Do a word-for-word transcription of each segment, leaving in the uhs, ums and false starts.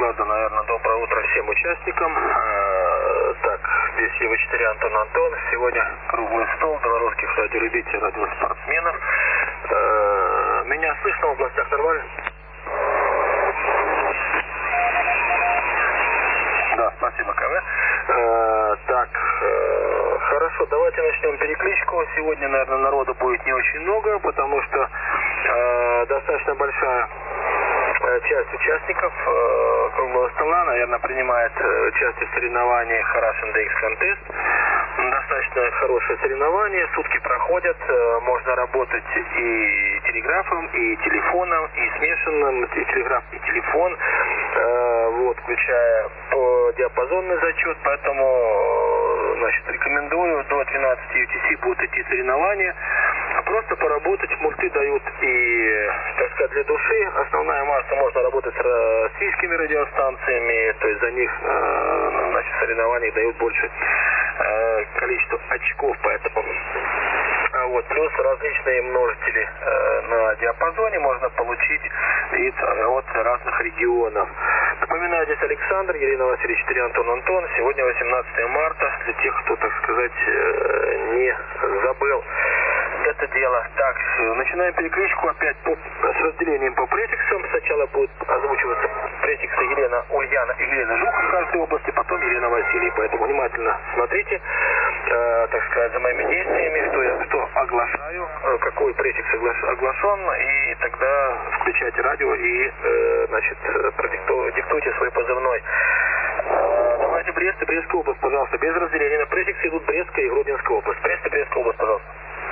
сглаза, наверное, доброе утро всем участникам. Так, здесь Е В четыре Антон Антон. Сегодня круглый стол белорусских радиолюбителей, радиоспортсменов. Меня слышно в областях нормально? Да, спасибо, КВ. Так, хорошо, давайте начнем перекличку. Сегодня, наверное, народу будет не очень много, потому что достаточно большая часть участников э, круглого стола, наверное, принимает э, участие в соревнованиях Russian ди экс Contest. Достаточно хорошее соревнование, сутки проходят, э, можно работать и телеграфом, и телефоном, и смешанным, и телеграф, и телефон, э, вот, включая по диапазонный зачет, поэтому, э, значит, рекомендую, до двенадцати ю ти си будут идти соревнования, просто поработать, мульты дают и, так сказать, для души, основная масса можно работать с российскими радиостанциями, то есть за них, э, значит, соревнования дают больше э, количество очков, поэтому вот, плюс различные множители э, на диапазоне можно получить из, от разных регионов. Напоминаю, здесь Александр, Елена Васильевич, четыре Антон Антон. Сегодня восемнадцатое марта, для тех, кто, так сказать, э, не забыл это дело. Так, начинаем перекличку опять по, с разделением по префиксам. Сначала будут озвучиваться префиксы Елена Ульяна и Елена Жук в каждой области, потом Елена Василий. Поэтому внимательно смотрите, э, так сказать, за моими действиями, что я что оглашаю, э, какой префикс оглаш, оглашен, и тогда включайте радио и, э, значит, продикту, диктуйте свой позывной. Э, давайте Брест и Брестская область, пожалуйста, без разделения на префиксы идут Брестская и Гродненская область. Брест и Брестская область, пожалуйста.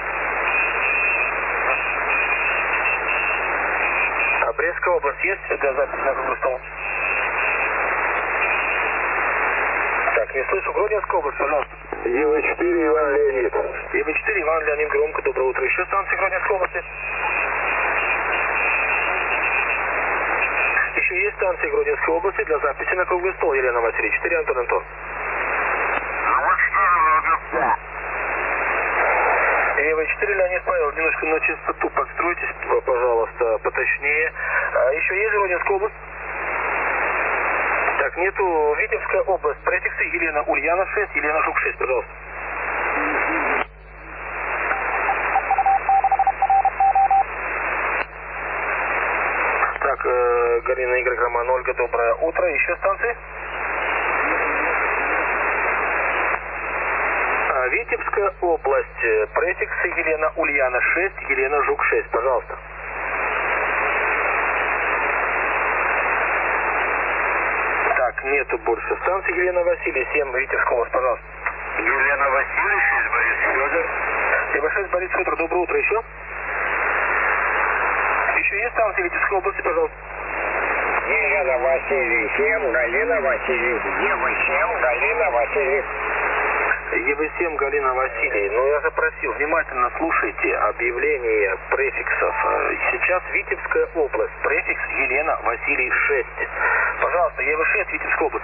А Брестская область есть для записи на круглый стол? Так, не слышу. Гродненская область, пожалуйста. Е В четыре Иван Леонид. Е В четыре Иван Леонид, громко, доброе утро. Еще станции Гродненской области? Еще есть станции Гродненской области для записи на круглый стол, Елена Васильевич. четыре Антон Антон. Е В четыре Леонид Павел, немножко на частоту подстройтесь, пожалуйста, поточнее. А еще есть Гродненская область? Так, нету. Витебская область. Префиксы Елена Ульяна шесть, Елена Жук шесть, пожалуйста. Так, э, Галина Игорь Роман, Ольга, доброе утро. Еще станции? А, Витебская область. Префиксы Елена Ульяна шесть, Елена Жук шесть, пожалуйста. Так, нету больше станций. Елена Василий, семь, Витебская область, пожалуйста. Елена Васильевич, Борис Федор. Е В шесть, Борис Федор, доброе утро. Еще? Еще есть станции Витебской области, пожалуйста. Елена Васильевич, семь, Галина Васильевич. Е В семь, Галина Васильевич. Е В семь, Галина Василий. Ну, я же просил, внимательно слушайте объявление префиксов. Сейчас Витебская область. Префикс Елена Василий шесть. Пожалуйста, Е В шесть, Витебская область.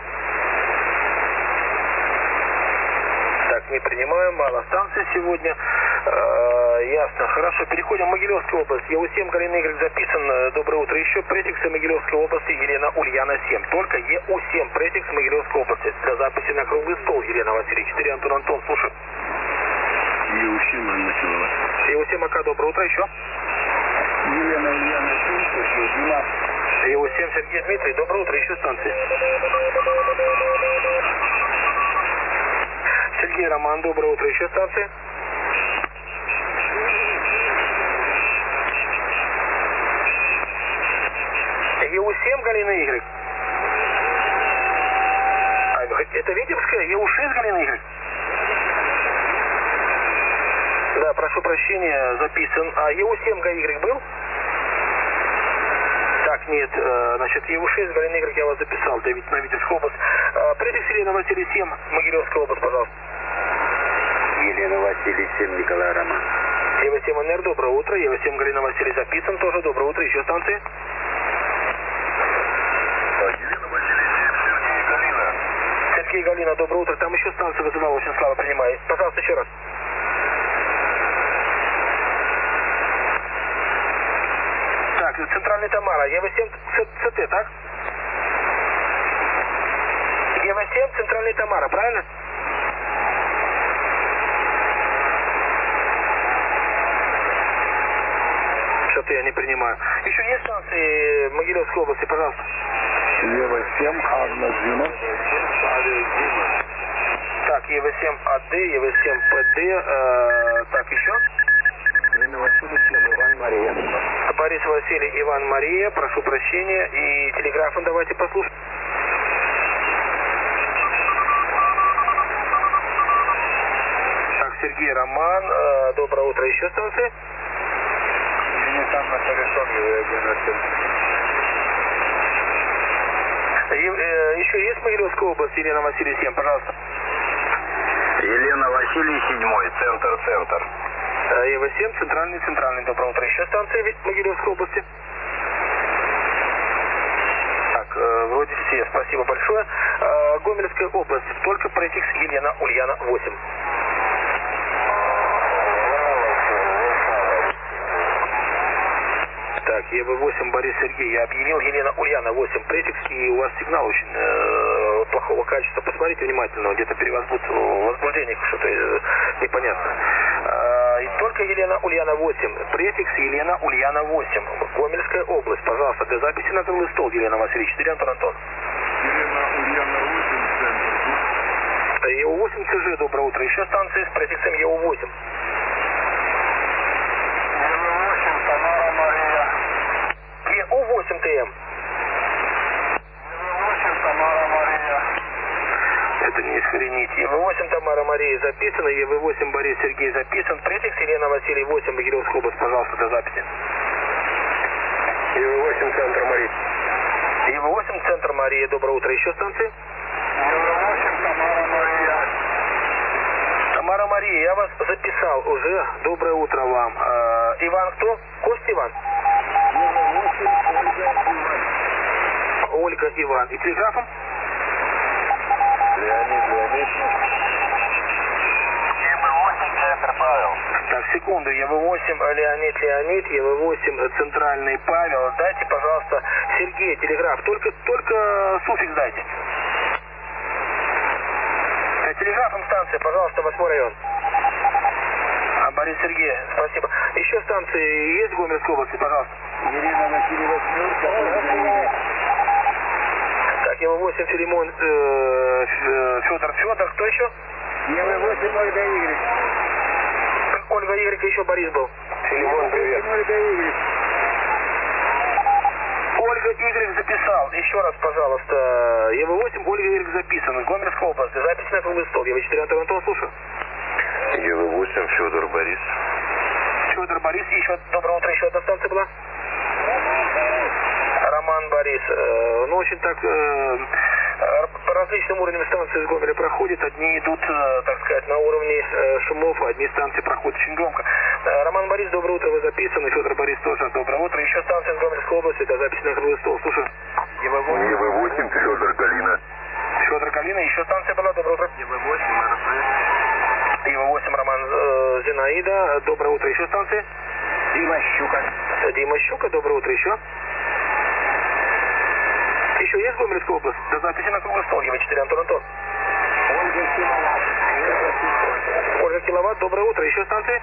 Так, не принимаем, мало станций сегодня. Э, ясно, хорошо. Переходим в Могилевскую область. Е В семь, Галина Игорь записан. Доброе утро. Еще префиксы Могилевской области Елена Ульяна семь. Только Е У семь префикс Могилевской области. Для записи на круглый стол, Елена Васильевич. четыре Антон Антон, слушай. Е У семь, Анна Федорова. Е У семь, АК, доброе утро. Еще? Елена Ульяна семь, Сергей Дима. Е У семь, Сергей Дмитрий, доброе утро. Еще станции. Сергей Роман, доброе утро. Еще станции. Е У семь, Галина Игорь. А, это Витебская? Е У шесть, Галина Игорь? Да, прошу прощения, записан. А Е У семь, ГАY был? Так, нет, э, значит, Е У шесть, Галина Игорь, я вас записал, Давид, на Витебскую область. Э, префикс Елена Василий семь, Могилевская область, пожалуйста. Елена Василий семь, Николай Роман. Е В семь, НР, доброе утро. Е В семь, Галина Василий записан тоже, доброе утро. Еще станции? Елена Василий семь, Сергей и Галина. Сергей и Галина, доброе утро. Там еще станция вызывала, очень слава, принимает. Пожалуйста, еще раз. Так, Центральный Тамара, Е В семь, ЦТ, так? Ева семь, центральный Тамара, правильно? Что-то я не принимаю. Еще есть станции Могилевской области, пожалуйста? Ева семь, Анна Зима. Так, Ева семь АД, Ева семь ПД, э, так, еще? Елена Васильевна, Иван Мария. Борис Василий, Иван Мария, прошу прощения. И телеграфом давайте послушаем. Так, Сергей, Роман, э, доброе утро, еще станции? Там на Харрисон, Ева один. Еще есть Могилевская область, Елена Василий семь, пожалуйста. Елена Василий седьмой, центр-центр. Ева семь, центральный, центральный, доброе утро. Еще станции Могилевской области? Так, э, вроде все, спасибо большое. Э, Гомельская область, только префикс Елена Ульяна восемь. Так, Ева восемь, Борис Сергей, я объявил, Елена Ульяна восемь, префикс, и у вас сигнал очень э, плохого качества. Посмотрите внимательно, где-то перевозбудит возбуждение, что-то э, непонятно. Э, и только Елена Ульяна восемь, префикс Елена Ульяна восемь, Гомельская область, пожалуйста, для записи на круглый стол, Елена Васильевич, четыре, Антон Антон. Елена Ульяна восемь, центр. Е У восемь ЦЖ, доброе утро, еще станции с префиксом Е У восемь. Ева восемь, Тамара Мария. Е У восемь ТМ. Ева восемь, Тамара Мария. Это не исхренить. Е В восемь Тамара Мария записано, Е В восемь Борис Сергей записан, префикс Елена Василий восемь, Могилевская область, пожалуйста, для записи. Ева восемь, центр Мария. Е В восемь, центр Мария, доброе утро, еще станции? Ева восемь, Тамара Мария. Тамара Мария, я вас записал уже, доброе утро вам. Э, Иван кто? Костя Иван? Ева восемь, Ольга Иван. Ольга Иван. И телеграфом? Леонид Леонид. Ева восемь, центр Павел. Так, секунду, Е В восемь Леонид Леонид, Е В восемь центральный Павел. Дайте, пожалуйста, Сергей, телеграф, только, только суффикс дайте. Э, Телеграфом станция, пожалуйста, восьмой район. А, Борис Сергей, спасибо. Еще станции есть в Гомельской области, пожалуйста? Елена Васильева Смирка, Ольга. Так, Е В восемь Филимон, э, Федор Федор, кто еще? Ева восемь, Ольга Игорь. Ольга Игорь, еще Борис был. Ева восемь, Ольга Игорь. Ольга Игорь записал. Еще раз, пожалуйста. Е В восемь, Ольга Игорь записан. Гомельская область. Запись на круглый стол. Е В четыре, Антон Антон, слушаю. Е В восемь, Федор Борис. Федор Борис. И еще доброе утро. Еще одна станция была? Роман Борис. Э, ну, очень так... Э, по различным уровням станции из Гомеля проходят. Одни идут, э, так сказать, на уровне э, шумов, а одни станции проходят очень громко. Э, Роман Борис, доброе утро, вы записаны. Федор Борис тоже доброе утро. Еще станция из Гомельской области, это запись на круглый стол. Слушаю. Е В восемь, Федор Галина. Федор Галина, еще станция была, доброе утро. Е В восемь, эр пэ. Е В восемь, Роман э, Зинаида, доброе утро, еще станции. Дима Щука. Дима Щука, доброе утро, еще. Еще есть Гомельская область? До записи на круглый стол, Е В четыре, Антон Антон. Ольга Киловатт. Ольга Киловатт, доброе утро, еще станции.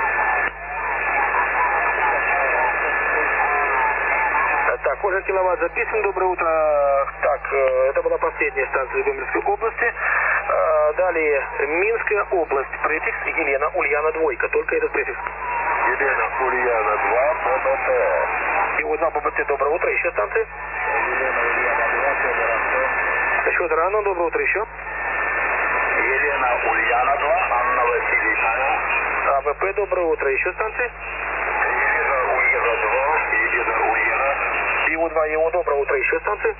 Так, Ольга Киловатт записан, доброе утро. Так, это была последняя станция Гомельской области. Далее, Минская область, префикс Елена Ульяна двойка, только этот префикс. Елена Ульяна два, Б Б Т. И у два Б Б Т, доброе утро, еще станции. Елена Ульяна два, Федор Антон. Федор Анна, доброе утро, еще. Елена Ульяна два, Анна Василий Павел. А В П, доброе утро, еще станции. Елена Ульяна два, Елена Ульяна. Е У два, Е У, доброе утро, еще станции.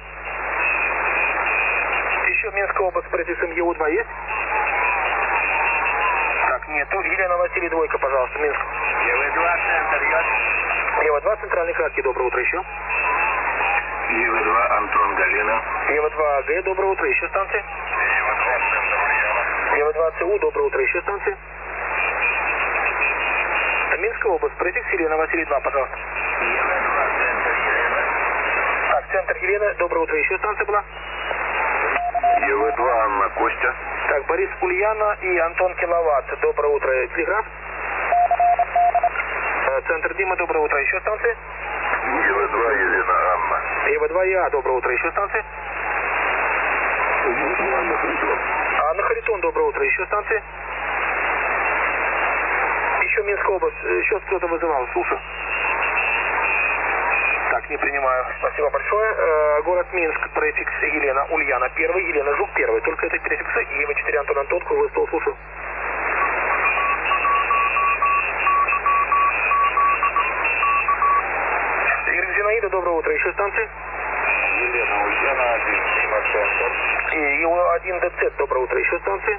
Еще Минская область с префиксом Е У два есть? Так, нету. Елена Василий двойка, пожалуйста, Минск. Е В два, центр Й. Е В два, центральный краткий, доброе утро, еще. Е В два, Антон Галина. Е В два, Г, доброе утро, еще станции. Е В два, центр Ульяна. Е В два, Ц У, доброе утро, еще станции. Минская область, префикс Елена Василий два, пожалуйста. Е В два, центр Елена. Так, центр Елена, доброе утро, еще станция была. Е В два, Анна, Костя. Так, Борис, Ульяна и Антон Киловатт. Доброе утро. Телеграф. Центр Дима, доброе утро. Еще станции? Е В два, Елена, Анна. Е В два, Я, доброе утро. Еще станции? Анна Харитон. Анна Харитон, доброе утро. Еще станции? Еще Минская область. Еще кто-то вызывал. Слушаю. Так, не принимаю. Спасибо большое. Э, город Минск, префикс Елена, Ульяна первый, Елена Жук первый. Только это префиксы. И Е В четыре, Антон Антон, круглый стол, слушаю. Игорь, Зинаида, доброе утро. Еще станции? Елена, Ульяна, один, Дима, Центр. И Ил один Д Ц, доброе утро. Еще станции?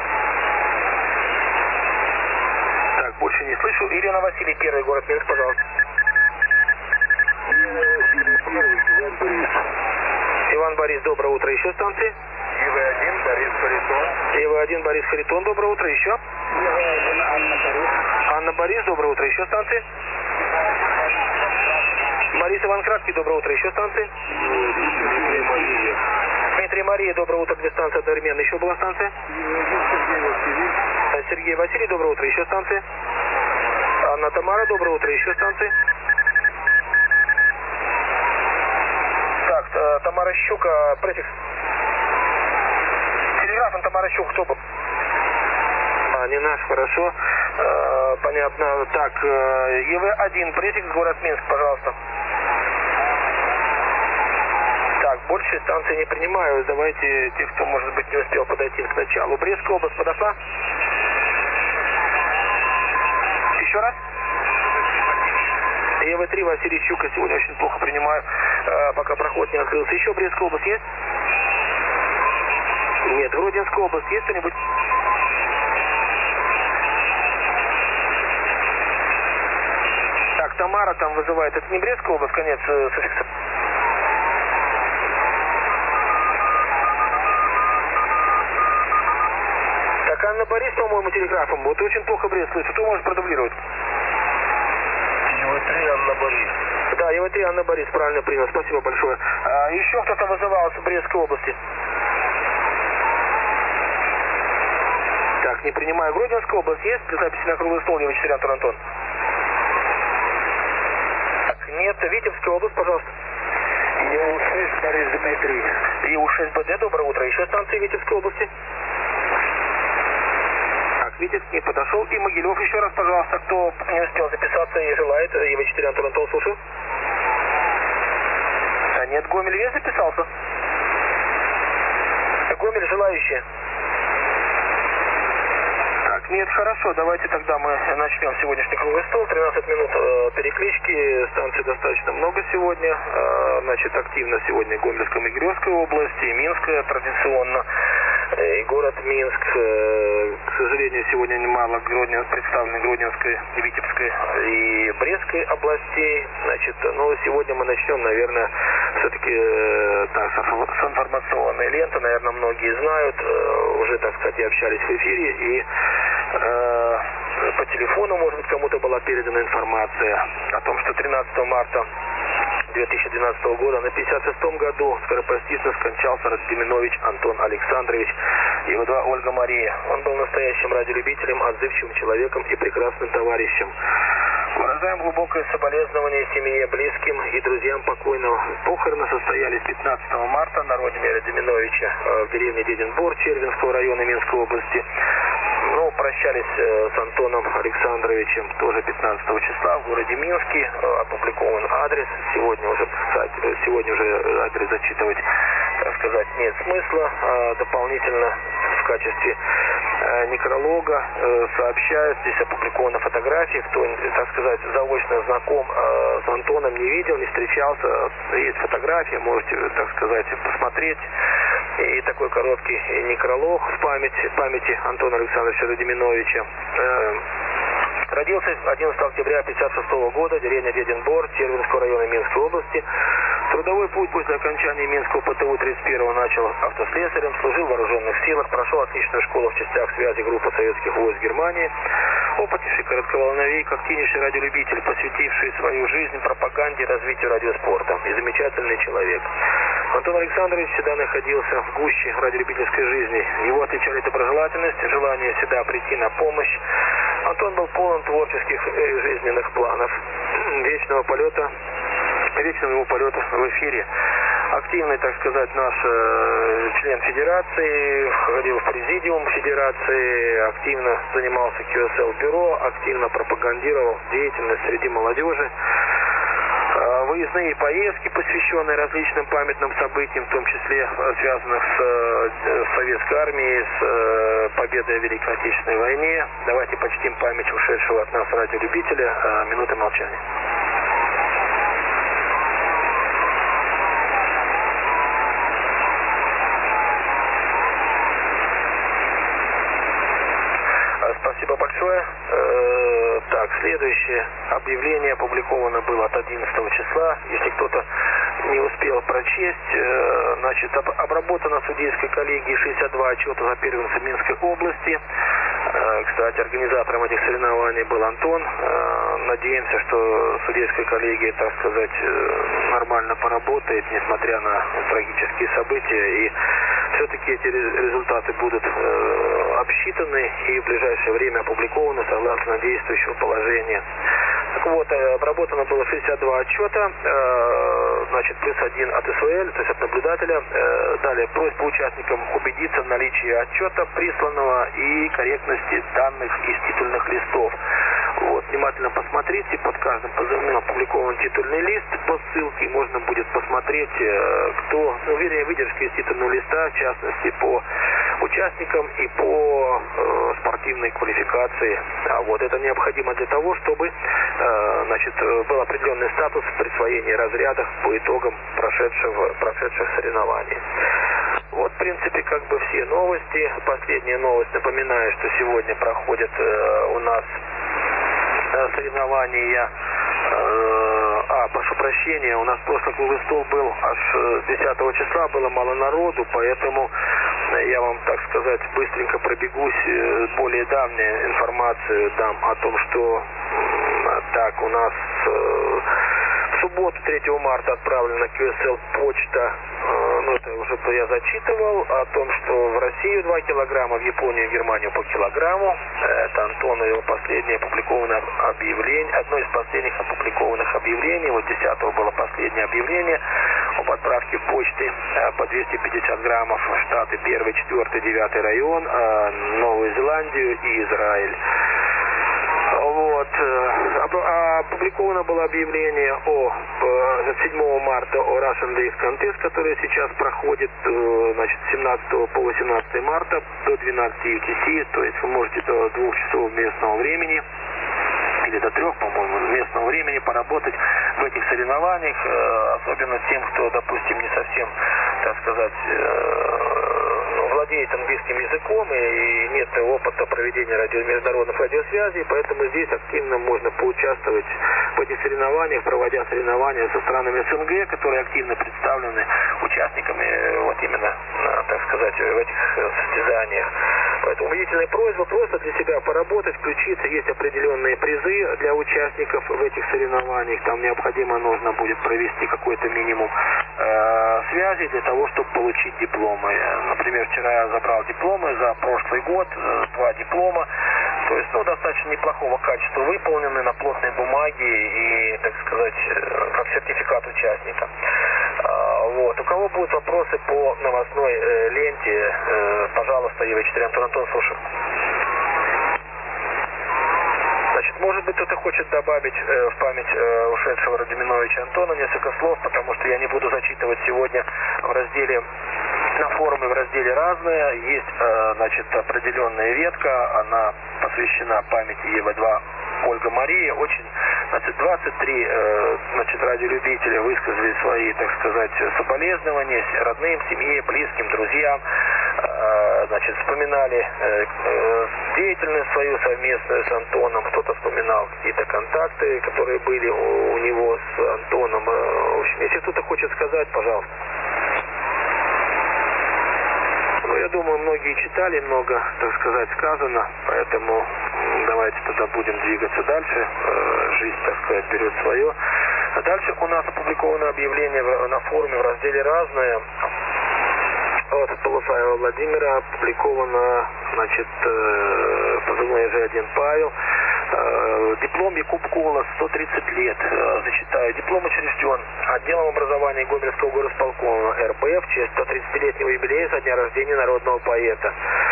Так, больше не слышу. Елена Василий, первый, город Минск, пожалуйста. Иван Борис, доброе утро. Еще станции? Е В один, Борис Харитон. Е В один, Борис Харитон, доброе утро. Еще? Е В один, Анна Борис. Анна Борис, доброе утро. Еще станции? Борис Иван Краткий, доброе утро. Еще станции? Дмитрий Мария. Дмитрий Мария, доброе утро. Две станции одновременно. Еще была станция? Сергей Василий. Сергей Василий, доброе утро. Еще станции? Анна Тамара, доброе утро. Еще станции? Так, э, Тамара Щука, префикс. Телеграфом Тамара Щука, кто был? А, не наш, хорошо. Э, понятно. Так, э, Е В один, префикс, город Минск, пожалуйста. Так, больше станции не принимаю. Давайте тех, кто, может быть, не успел подойти к началу. Брестская область подошла? Еще раз? Е В три, Василий Щука, сегодня очень плохо принимаю, э, пока проход не открылся. Еще Брестская область есть? Нет. Гродненская область есть кто-нибудь? Так, Тамара там вызывает. Это не Брестская область, конец э, суффикса? Так, Анна Борис, по-моему, телеграфом. Вот очень плохо Брест слышит. Кто может продублировать? Е В три, Анна Борис. Да, Е В три, Анна Борис, правильно принял. Спасибо большое. А, еще кто-то вызывал с Брестской области? Так, не принимаю. Гродненская область есть? При записи на круглый стол, Е В четыре, Антон Антон. Так, нет. Витебская область, пожалуйста. Е У шесть, Борис Дмитрий. Е У шесть Б Д, доброе утро. Еще станции Витебской области? Так, Витебск не подошел. И Могилев еще раз, пожалуйста, кто не успел записаться и желает. Е В четыре, Антон Антон, слушаю. А нет, Гомель весь записался? Гомель желающие? Так, нет, хорошо, давайте тогда мы начнем сегодняшний круглый стол. тринадцать минут э, переклички, станций достаточно много сегодня. Э, значит, активно сегодня Гомельская, Могилевская область и Минская традиционно. И город Минск, э, к сожалению, сегодня немало Гроднен, представлены Гродненской, Витебской и Брестской областей. Значит, ну, сегодня мы начнем, наверное, все-таки э, так, с информационной ленты. Наверное, многие знают, э, уже, так сказать, и общались в эфире, и э, по телефону, может быть, кому-то была передана информация о том, что тринадцатого марта две тысячи двенадцатого года на пятьдесят шестом году скоропостижно скончался Радзиминович Антон Александрович, Е В два Ольга Мария. Он был настоящим радиолюбителем, отзывчивым человеком и прекрасным товарищем. Выражаем глубокое соболезнование семье, близким и друзьям покойного. Похороны состоялись пятнадцатого марта на родине Радзиминовича в деревне Деденбор Червинского района Минской области. Ну, прощались э, с Антоном Александровичем тоже пятнадцатого числа в городе Минске. Э, опубликован адрес. Сегодня уже, кстати, сегодня уже адрес зачитывать, так сказать, нет смысла. Э, дополнительно в качестве э, некролога э, сообщаю, здесь опубликована фотография. Кто, так сказать, заочно знаком э, с Антоном, не видел, не встречался, есть фотография, можете, так сказать, посмотреть. И такой короткий некролог в память, памяти Антона Александровича Радзиминовича. Родился одиннадцатого октября тысяча девятьсот пятьдесят шестого года, деревня Деденбор, Червинского района Минской области. Трудовой путь после окончания Минского П Т У тридцать первого начал автослесарем, служил в вооруженных силах, прошел отличную школу в частях связи группы советских войск Германии. Опытнейший коротковолновик, активнейший радиолюбитель, посвятивший свою жизнь пропаганде и развитию радиоспорта. И замечательный человек. Антон Александрович всегда находился в гуще радиолюбительской жизни. Его отличали доброжелательность, желание всегда прийти на помощь. Антон был полон творческих и жизненных планов. Вечного полета, вечного его полета в эфире. Активный, так сказать, наш э, член федерации, входил в президиум федерации, активно занимался кью эс эл-бюро, активно пропагандировал деятельность среди молодежи. Э, выездные поездки, посвященные различным памятным событиям, в том числе связанных с э, советской армией, с э, победой в Великой Отечественной войне. Давайте почтим память ушедшего от нас радиолюбителя. Э, минуты молчания. Спасибо большое. Э, так, следующее объявление опубликовано было от одиннадцатого числа. Если кто-то не успел прочесть, э, значит, об, обработано судейской коллегией шестьдесят два отчета за первенство Минской области. Э, кстати, организатором этих соревнований был Антон. Э, надеемся, что судейская коллегия, так сказать, э, нормально поработает, несмотря на трагические события. И все-таки эти результаты будут э, обсчитаны и в ближайшее время опубликованы согласно действующего положения. Так вот, обработано было шестьдесят два отчета, э, значит, плюс один от эс вэ эль, то есть от наблюдателя. Э, далее, просьба участникам убедиться в наличии отчета присланного и корректности данных из титульных листов. Вот, внимательно посмотрите, под каждым позывным опубликован титульный лист по ссылке, можно будет посмотреть, э, кто, ну, вернее, выдержки из титульного листа, в частности, по участникам и по э, спортивной квалификации. А вот это необходимо для того, чтобы э, значит, был определенный статус присвоения разрядов по итогам прошедшего, прошедших соревнований. Вот, в принципе, как бы все новости. Последняя новость, напоминаю, что сегодня проходят э, у нас э, соревнования. Э, а, прошу прощения, у нас прошлый круглый стол был аж десятого числа, было мало народу, поэтому я вам, так сказать, быстренько пробегусь, э, более давнюю информацию дам о том, что э, так, у нас э, в субботу, третьего марта, отправлена на кью эс эл почта, э, ну это уже я зачитывал, о том, что в Россию два килограмма, в Японию и Германию по килограмму. Это Антон, его последнее опубликованное объявление, одно из последних опубликованных объявлений. Вот десятого было последнее объявление об отправке почты э, по двести пятьдесят граммов в Штаты первый, четвёртый, девятый район, э, Новую Зеландию и Израиль. Вот. Опубликовано было объявление о седьмого марта о Russian Days Contest, который сейчас проходит, значит, с семнадцатого по восемнадцатое марта до двенадцати ю ти си, то есть вы можете до двух часов местного времени или до трех, по-моему, местного времени поработать в этих соревнованиях, особенно тем, кто, допустим, не совсем, так сказать, владеет английским языком и нет опыта проведения радио, международных радиосвязей, поэтому здесь активно можно поучаствовать в этих соревнованиях, проводя соревнования со странами эс эн гэ, которые активно представлены участниками вот именно, так сказать, в этих состязаниях. Поэтому убедительная просьба просто для себя поработать, включиться. Есть определенные призы для участников в этих соревнованиях. Там необходимо нужно будет провести какой-то минимум э, связи для того, чтобы получить дипломы. Например, вчера я забрал дипломы за прошлый год, э, два диплома. То есть, ну, достаточно неплохого качества выполнены на плотной бумаге и, так сказать, э, как сертификат участника. А, вот. У кого будут вопросы по новостной э, ленте, э, пожалуйста, Е вэ четыре, Антон, Антон, слушаю. Значит, может быть, кто-то хочет добавить э, в память э, ушедшего Радиминовича Антона несколько слов, потому что я не буду зачитывать сегодня в разделе, на форуме в разделе «Разное». Есть, э, значит, определенная ветка, она посвящена памяти Е вэ два Ольга Мария. Очень, значит, двадцать три э, значит, радиолюбителя высказали свои, так сказать, соболезнования родным, семье, близким, друзьям. Э, значит, вспоминали э, э, деятельность свою совместную с Антоном. Кто-то вспоминал какие-то контакты, которые были у, у него с Антоном. Э, в общем, если кто-то хочет сказать, пожалуйста. Ну, я думаю, многие читали, много, так сказать, сказано, поэтому давайте тогда будем двигаться дальше. Жизнь, так сказать, берет свое. Дальше у нас опубликовано объявление на форуме в разделе «Разное». Вот от Полуфаева Владимира опубликовано, значит, позывной Ж один Павел. Диплом Якуб Колос, сто тридцать лет. Зачитаю. Диплом учрежден отделом образования Гомельского горосполкома Эр Бэ в честь сто тридцатилетнего юбилея со дня рождения народного поэта.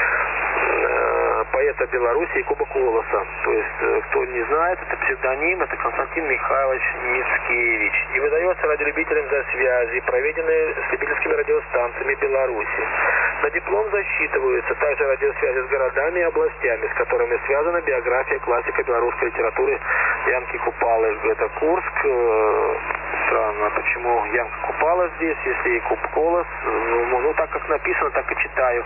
Поэта Беларуси Якуба Колоса. То есть, кто не знает, это псевдоним, это Константин Михайлович Мицкевич. И выдается радиолюбителям за связи, проведенные с любительскими радиостанциями Беларуси. На диплом засчитываются также радиосвязи с городами и областями, с которыми связана биография классика белорусской литературы Янки Купалы. Это Курск. Странно, почему Янка Купала здесь, если Якуб Колос. Ну, ну, так как написано, так и читаю.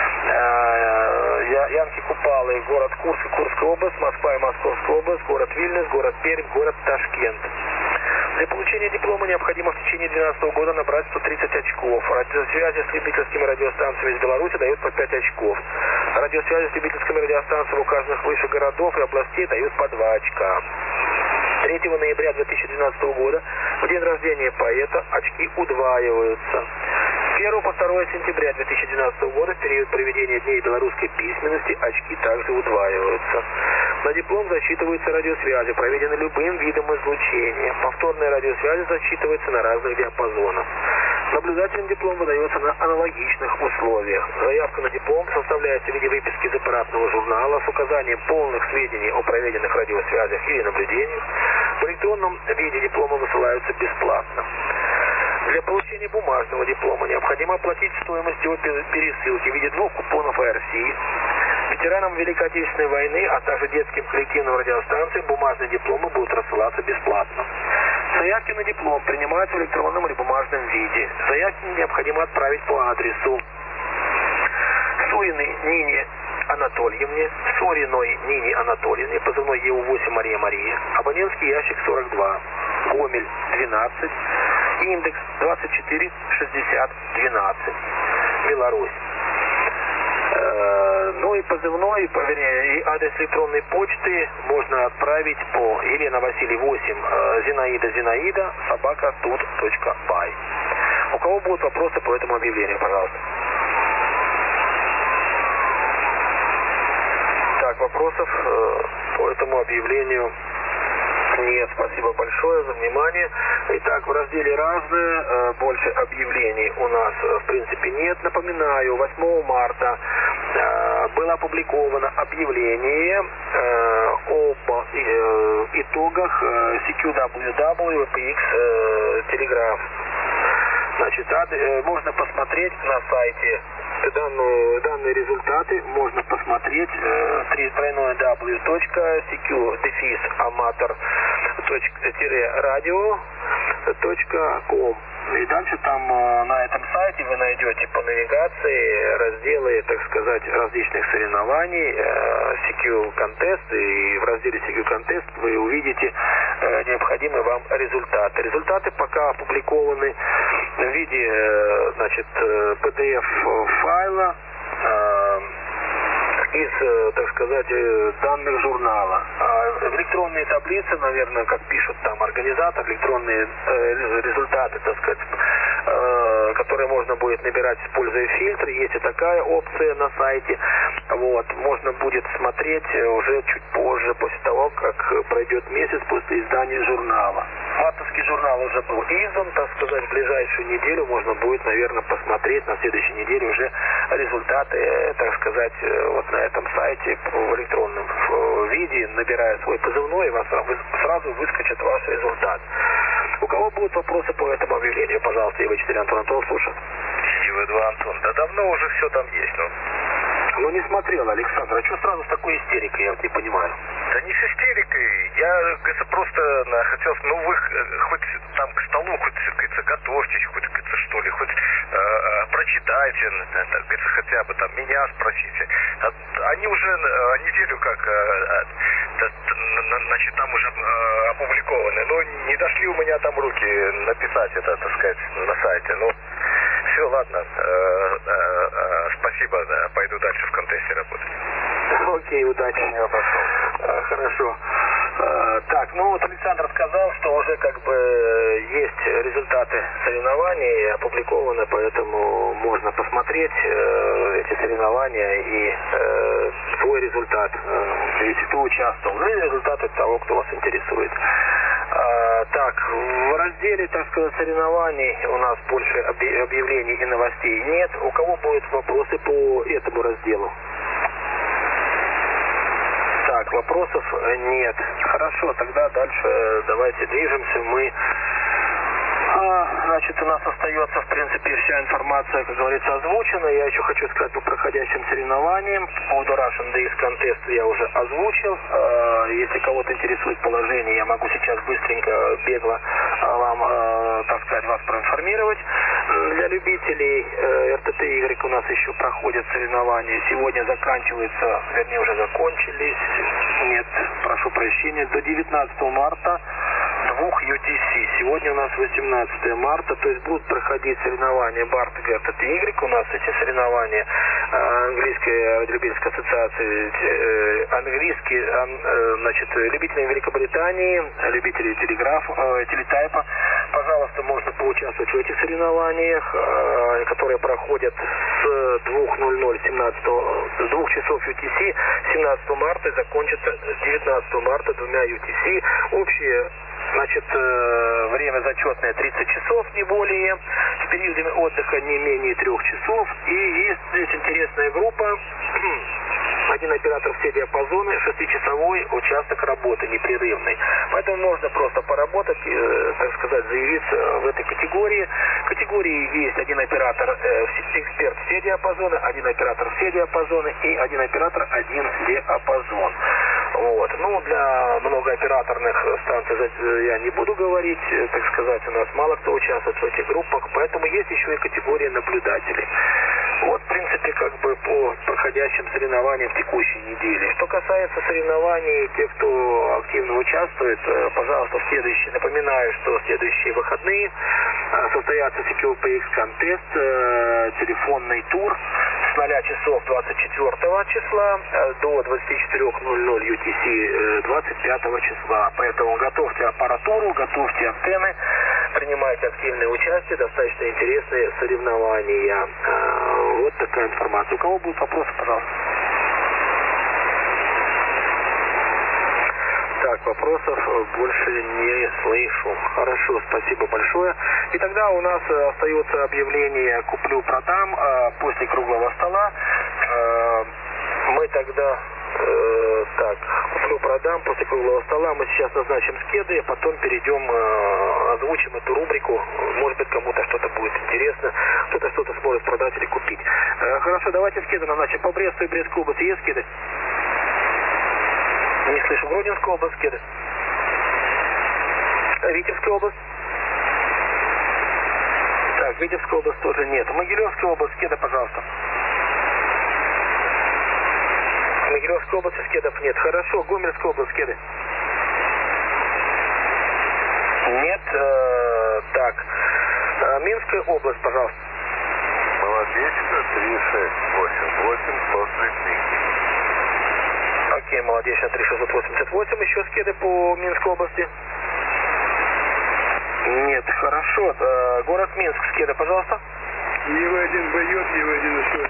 Янки Купалы, город Курск, Курская область, Москва и Московская область, город Вильнюс, город Пермь, город Ташкент. Для получения диплома необходимо в течение две тысячи двенадцатого года набрать сто тридцать очков. Радиосвязи с любительскими радиостанциями из Беларуси дают по пять очков. Радиосвязи с любительскими радиостанциями указанных выше городов и областей дают по два очка. третьего ноября две тысячи двенадцатого года, в день рождения поэта, очки удваиваются. С первого по второе сентября две тысячи двенадцатого года, в период проведения Дней белорусской письменности, очки также удваиваются. На диплом засчитываются радиосвязи, проведенные любым видом излучения. Повторные радиосвязи засчитываются на разных диапазонах. Наблюдателям диплом выдается на аналогичных условиях. Заявка на диплом составляется в виде выписки из аппаратного журнала с указанием полных сведений о проведенных радиосвязях или наблюдениях. В электронном виде дипломы высылаются бесплатно. Для получения бумажного диплома необходимо оплатить стоимость его пересылки в виде двух купонов Эр Си. Ветеранам Великой Отечественной войны, а также детским коллективным радиостанциям бумажные дипломы будут рассылаться бесплатно. Заявки на диплом принимаются в электронном или бумажном виде. Заявки необходимо отправить по адресу Суриной Нине Анатольевне, Сориной Нине Анатольевне, позывной Е У восемь Мария Мария, абонентский ящик сорок два, Гомель двенадцать, индекс двадцать четыре шестьдесят двенадцать, Беларусь. Ну и позывной, вернее, и адрес электронной почты можно отправить по Елена Василий восемь, Зинаида Зинаида, собака тут точка бай. У кого будут вопросы по этому объявлению, пожалуйста? Так, вопросов э, по этому объявлению нет. Спасибо большое за внимание. Итак, в разделе «Разное» э, больше объявлений у нас, э, в принципе, нет. Напоминаю, восьмого марта э, было опубликовано объявление э, об э, итогах э, Си Кью Дабл ю Дабл ю Пи Икс э, Телеграф. Значит, ад, э, можно посмотреть на сайте данные, данные результаты, можно посмотреть э, тройное дабл ю точка си кью дефис аматор точка радио точка ком. И дальше там э, на этом сайте вы найдете по навигации разделы, так сказать, различных соревнований, э, Си Кью Contest, и в разделе Си Кью Contest вы увидите э, необходимые вам результаты. Результаты пока опубликованы в виде, э, значит, пи ди эф файла э, из, так сказать, данных журнала. А электронные таблицы, наверное, как пишут там организатор, электронные э, результаты, так сказать, э, которые можно будет набирать, используя фильтры. Есть и такая опция на сайте. Вот. Можно будет смотреть уже чуть позже, после того, как пройдет месяц после издания журнала. Мартовский журнал уже был издан, так сказать, в ближайшую неделю можно будет, наверное, посмотреть на следующей неделе уже результаты, так сказать, вот на этом сайте в электронном виде, набирая свой позывной, и вас сразу выскочит ваш результат. У кого будут вопросы по этому объявлению, пожалуйста, Ива четыре, Антон, Антон, слушаю. Ива два, Антон, да давно уже все там есть, ну. Ну не смотрел, Александр, а что сразу с такой истерикой, я вот не понимаю. Да не с истерикой, я, говорится, просто на, хотел, ну вы хоть там к столу, хоть, говорится, готовьтесь, хоть, говорится, что ли, хоть э, прочитайте, это, говорится, хотя бы там меня спросите. Они уже э, неделю как, э, э, значит, там уже э, опубликованы, но не дошли у меня там руки написать это, так сказать, на сайте, ну. Все, ладно, э, э, э, спасибо, да, пойду дальше в контесте работать. Окей, удачи. Я пошел. А, хорошо. А, Так, ну вот Александр сказал, что уже как бы есть результаты соревнований опубликованы, поэтому можно посмотреть э, эти соревнования и э, свой результат, э, видите, кто участвовал, ну и результаты того, кто вас интересует. А, так, в разделе, так сказать, соревнований у нас больше объявлений и новостей нет. У кого будут вопросы по этому разделу? Так, вопросов нет. Хорошо, тогда дальше давайте движемся. Мы, а, значит, у нас остается, в принципе, вся информация, как говорится, озвучена. Я еще хочу сказать по проходящим соревнованиям. По поводу Russian Days Contest я уже озвучил. А, если кого-то интересует положение, я могу сейчас быстренько, бегло вам, а, так сказать, вас проинформировать. Для любителей эр тэ тэ игрек у нас еще проходят соревнования. Сегодня заканчиваются, вернее, уже закончились. Нет, прошу прощения, до девятнадцатого марта двух ю ти си. Сегодня у нас восемнадцатое марта, то есть будут проходить соревнования Бартег эр тэ тэ игрек. У нас эти соревнования английской радиолюбительской ассоциации, английские, значит, любители Великобритании, любители телеграф, телетайпа. Пожалуйста, можно поучаствовать в этих соревнованиях, которые проходят с двух ноль ноль семнадцатого, с двух часов ю ти си семнадцатого марта и закончатся девятнадцатого марта двумя ю ти си. Общее, значит, время зачетное тридцать часов, не более, с периодами отдыха не менее трех часов. И есть здесь интересная группа. Один оператор все диапазоны, шестичасовой участок работы непрерывный. Поэтому можно просто поработать, э, так сказать, заявиться в этой категории. В категории есть один оператор, э, эксперт все диапазоны, один оператор все диапазоны и один оператор один диапазон. Вот. Ну, для многооператорных станций я не буду говорить, так сказать, у нас мало кто участвует в этих группах, поэтому есть еще и категория наблюдателей. Вот, в принципе, как бы по проходящим соревнованиям в текущей неделе. Что касается соревнований, тех, кто активно участвует, пожалуйста, в следующие, напоминаю, что в следующие выходные состоятся си кью пи экс Contest, телефонный тур с ноля часов двадцать четвёртого числа до двадцати четырёх ноль ноль ю ти си двадцать пятого числа. Поэтому готовьте аппаратуру, готовьте антенны, принимайте активное участие, достаточно интересные соревнования. Вот такая информация. У кого будут вопросы, пожалуйста? Так, вопросов больше не слышу. Хорошо, спасибо большое. И тогда у нас остается объявление «Куплю-продам» после круглого стола. Мы тогда... Э, так, куплю-продам после круглого стола. Мы сейчас назначим скеды, а потом перейдем, э, озвучим эту рубрику. Может быть, кому-то что-то будет интересно, кто-то что-то сможет продать или купить. Э, хорошо, давайте скеды назначим. По Бресту и Брестской области есть скеды? Не слышу. Гродненская область, скеды. Витебская область. Так, Витебская область тоже нет. Могилевская область, скеды, пожалуйста. В Могилевской области скедов нет. Хорошо. Гомельская область, скеды. Нет. Э, так. Э, Минская область, пожалуйста. Молодечная, три шесть восемь восемь сто тридцать три. Окей, Молодечная, три шестьсот восемьдесят восемь. Еще скеды по Минской области. Нет. Хорошо. Э, город Минск, скеды, пожалуйста. Ев один бьет, Ев один ушел.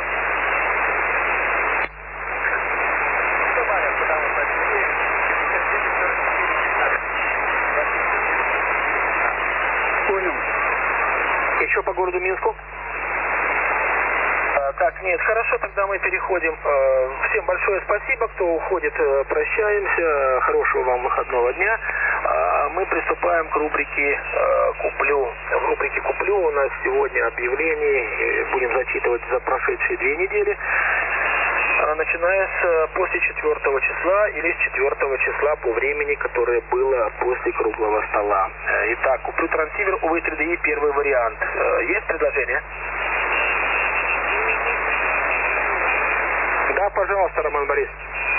Понял. Еще по городу Минску? А, так, нет, хорошо, тогда мы переходим. А, всем большое спасибо, кто уходит, прощаемся. Хорошего вам выходного дня. А, мы приступаем к рубрике а, «Куплю». В рубрике «Куплю» у нас сегодня объявлений. Будем зачитывать за прошедшие две недели. Начиная с после четвёртого числа или с четвёртого числа по времени, которое было после круглого стола. Итак, куплю трансивер у ви три ди и, первый вариант. Есть предложение? Да, пожалуйста, Роман Борисович.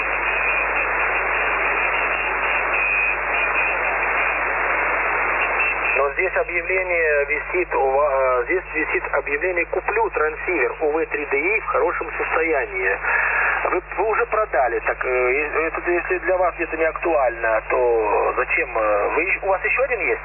Но здесь объявление висит, здесь висит объявление «Куплю трансивер у ви три ди и в хорошем состоянии». Вы, вы уже продали, так э, это, если для вас это не актуально, то зачем? Вы, у вас еще один есть?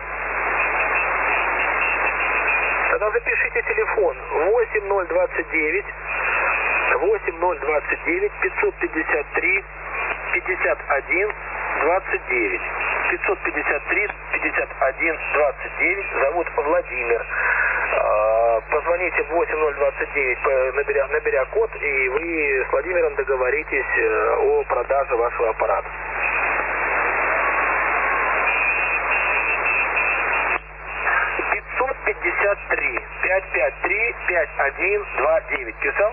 Тогда запишите телефон восемь ноль двадцать девять восемь ноль двадцать девять пятьсот пятьдесят три пятьдесят один двадцать девять. пятьсот пятьдесят три пятьдесят один двадцать девять. Зовут Владимир. Позвоните в восемь ноль двадцать девять, наберя, наберя код, и вы с Владимиром договоритесь о продаже вашего аппарата. пятьсот пятьдесят три пятьсот пятьдесят три пятьдесят один двадцать девять. Писал?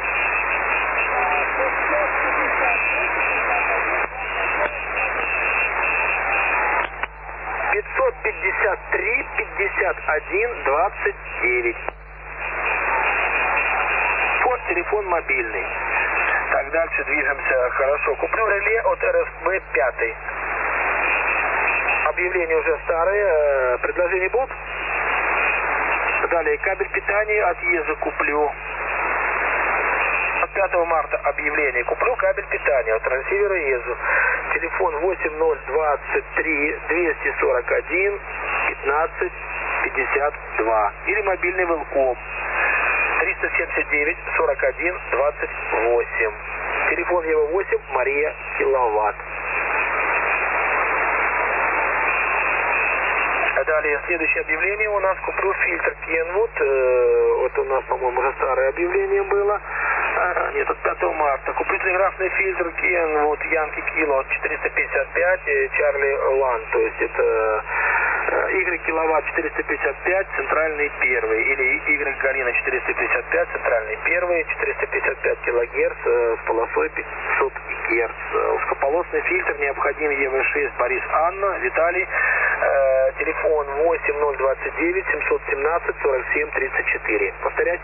пятьсот пятьдесят три пятьдесят один двадцать девять. Вот телефон мобильный. Так, дальше движемся. Хорошо. Куплю реле от эр эс бэ пять. Объявления уже старые. Предложения будут? Далее кабель питания от ЕЗУ куплю. От пятого марта объявление. Куплю кабель питания от трансивера ЕЗУ. Телефон восемь ноль двадцать три двести сорок один пятнадцать пятьдесят два. Или мобильный Велком. триста семьдесят девять сорок один двадцать восемь. Телефон его восемь, Мария, киловатт. Далее, следующее объявление у нас. Куплю фильтр Kenwood. Э, вот у нас, по-моему, уже старое объявление было. А, нет, от пятого марта. Куплю телеграфный фильтр Kenwood Янки Кило четыреста пятьдесят пять, Чарли Лан. То есть это Y киловатт четыреста пятьдесят пять, центральный первый. Или Y Галина четыреста пятьдесят пять, центральный первый, четыреста пятьдесят пять килогерц с полосой пятьсот герц. Узкополосный фильтр необходим Е вэ шесть Борис Анна, Виталий. Э, телефон восемь ноль двадцать девять семьсот семнадцать сорок семь тридцать четыре. Повторять?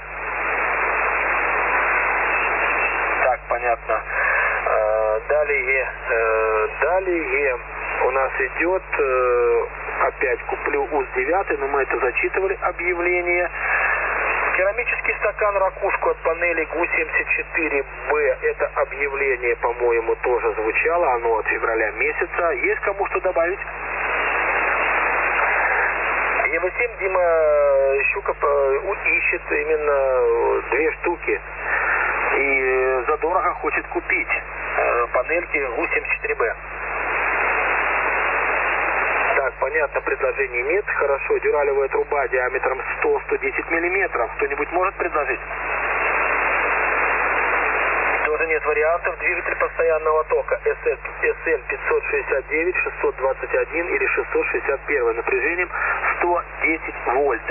Так, понятно. Э, далее, э, далее у нас идет, э, опять куплю УЗ девять, но мы это зачитывали, объявление. Керамический стакан ракушку от панели ГУ семьдесят четыре бэ. Это объявление, по-моему, тоже звучало. Оно от февраля месяца. Есть кому что добавить? Е вэ семь Дима Щуков ищет именно две штуки. И задорого хочет купить панельки ГУ семьдесят четыре бэ. Так, понятно, предложений нет. Хорошо, дюралевая труба диаметром сто — сто десять миллиметров. Кто-нибудь может предложить? Тоже нет вариантов. Двигатель постоянного тока эс эл пятьсот шестьдесят девять шестьсот двадцать один или шестьсот шестьдесят один напряжением сто десять вольт.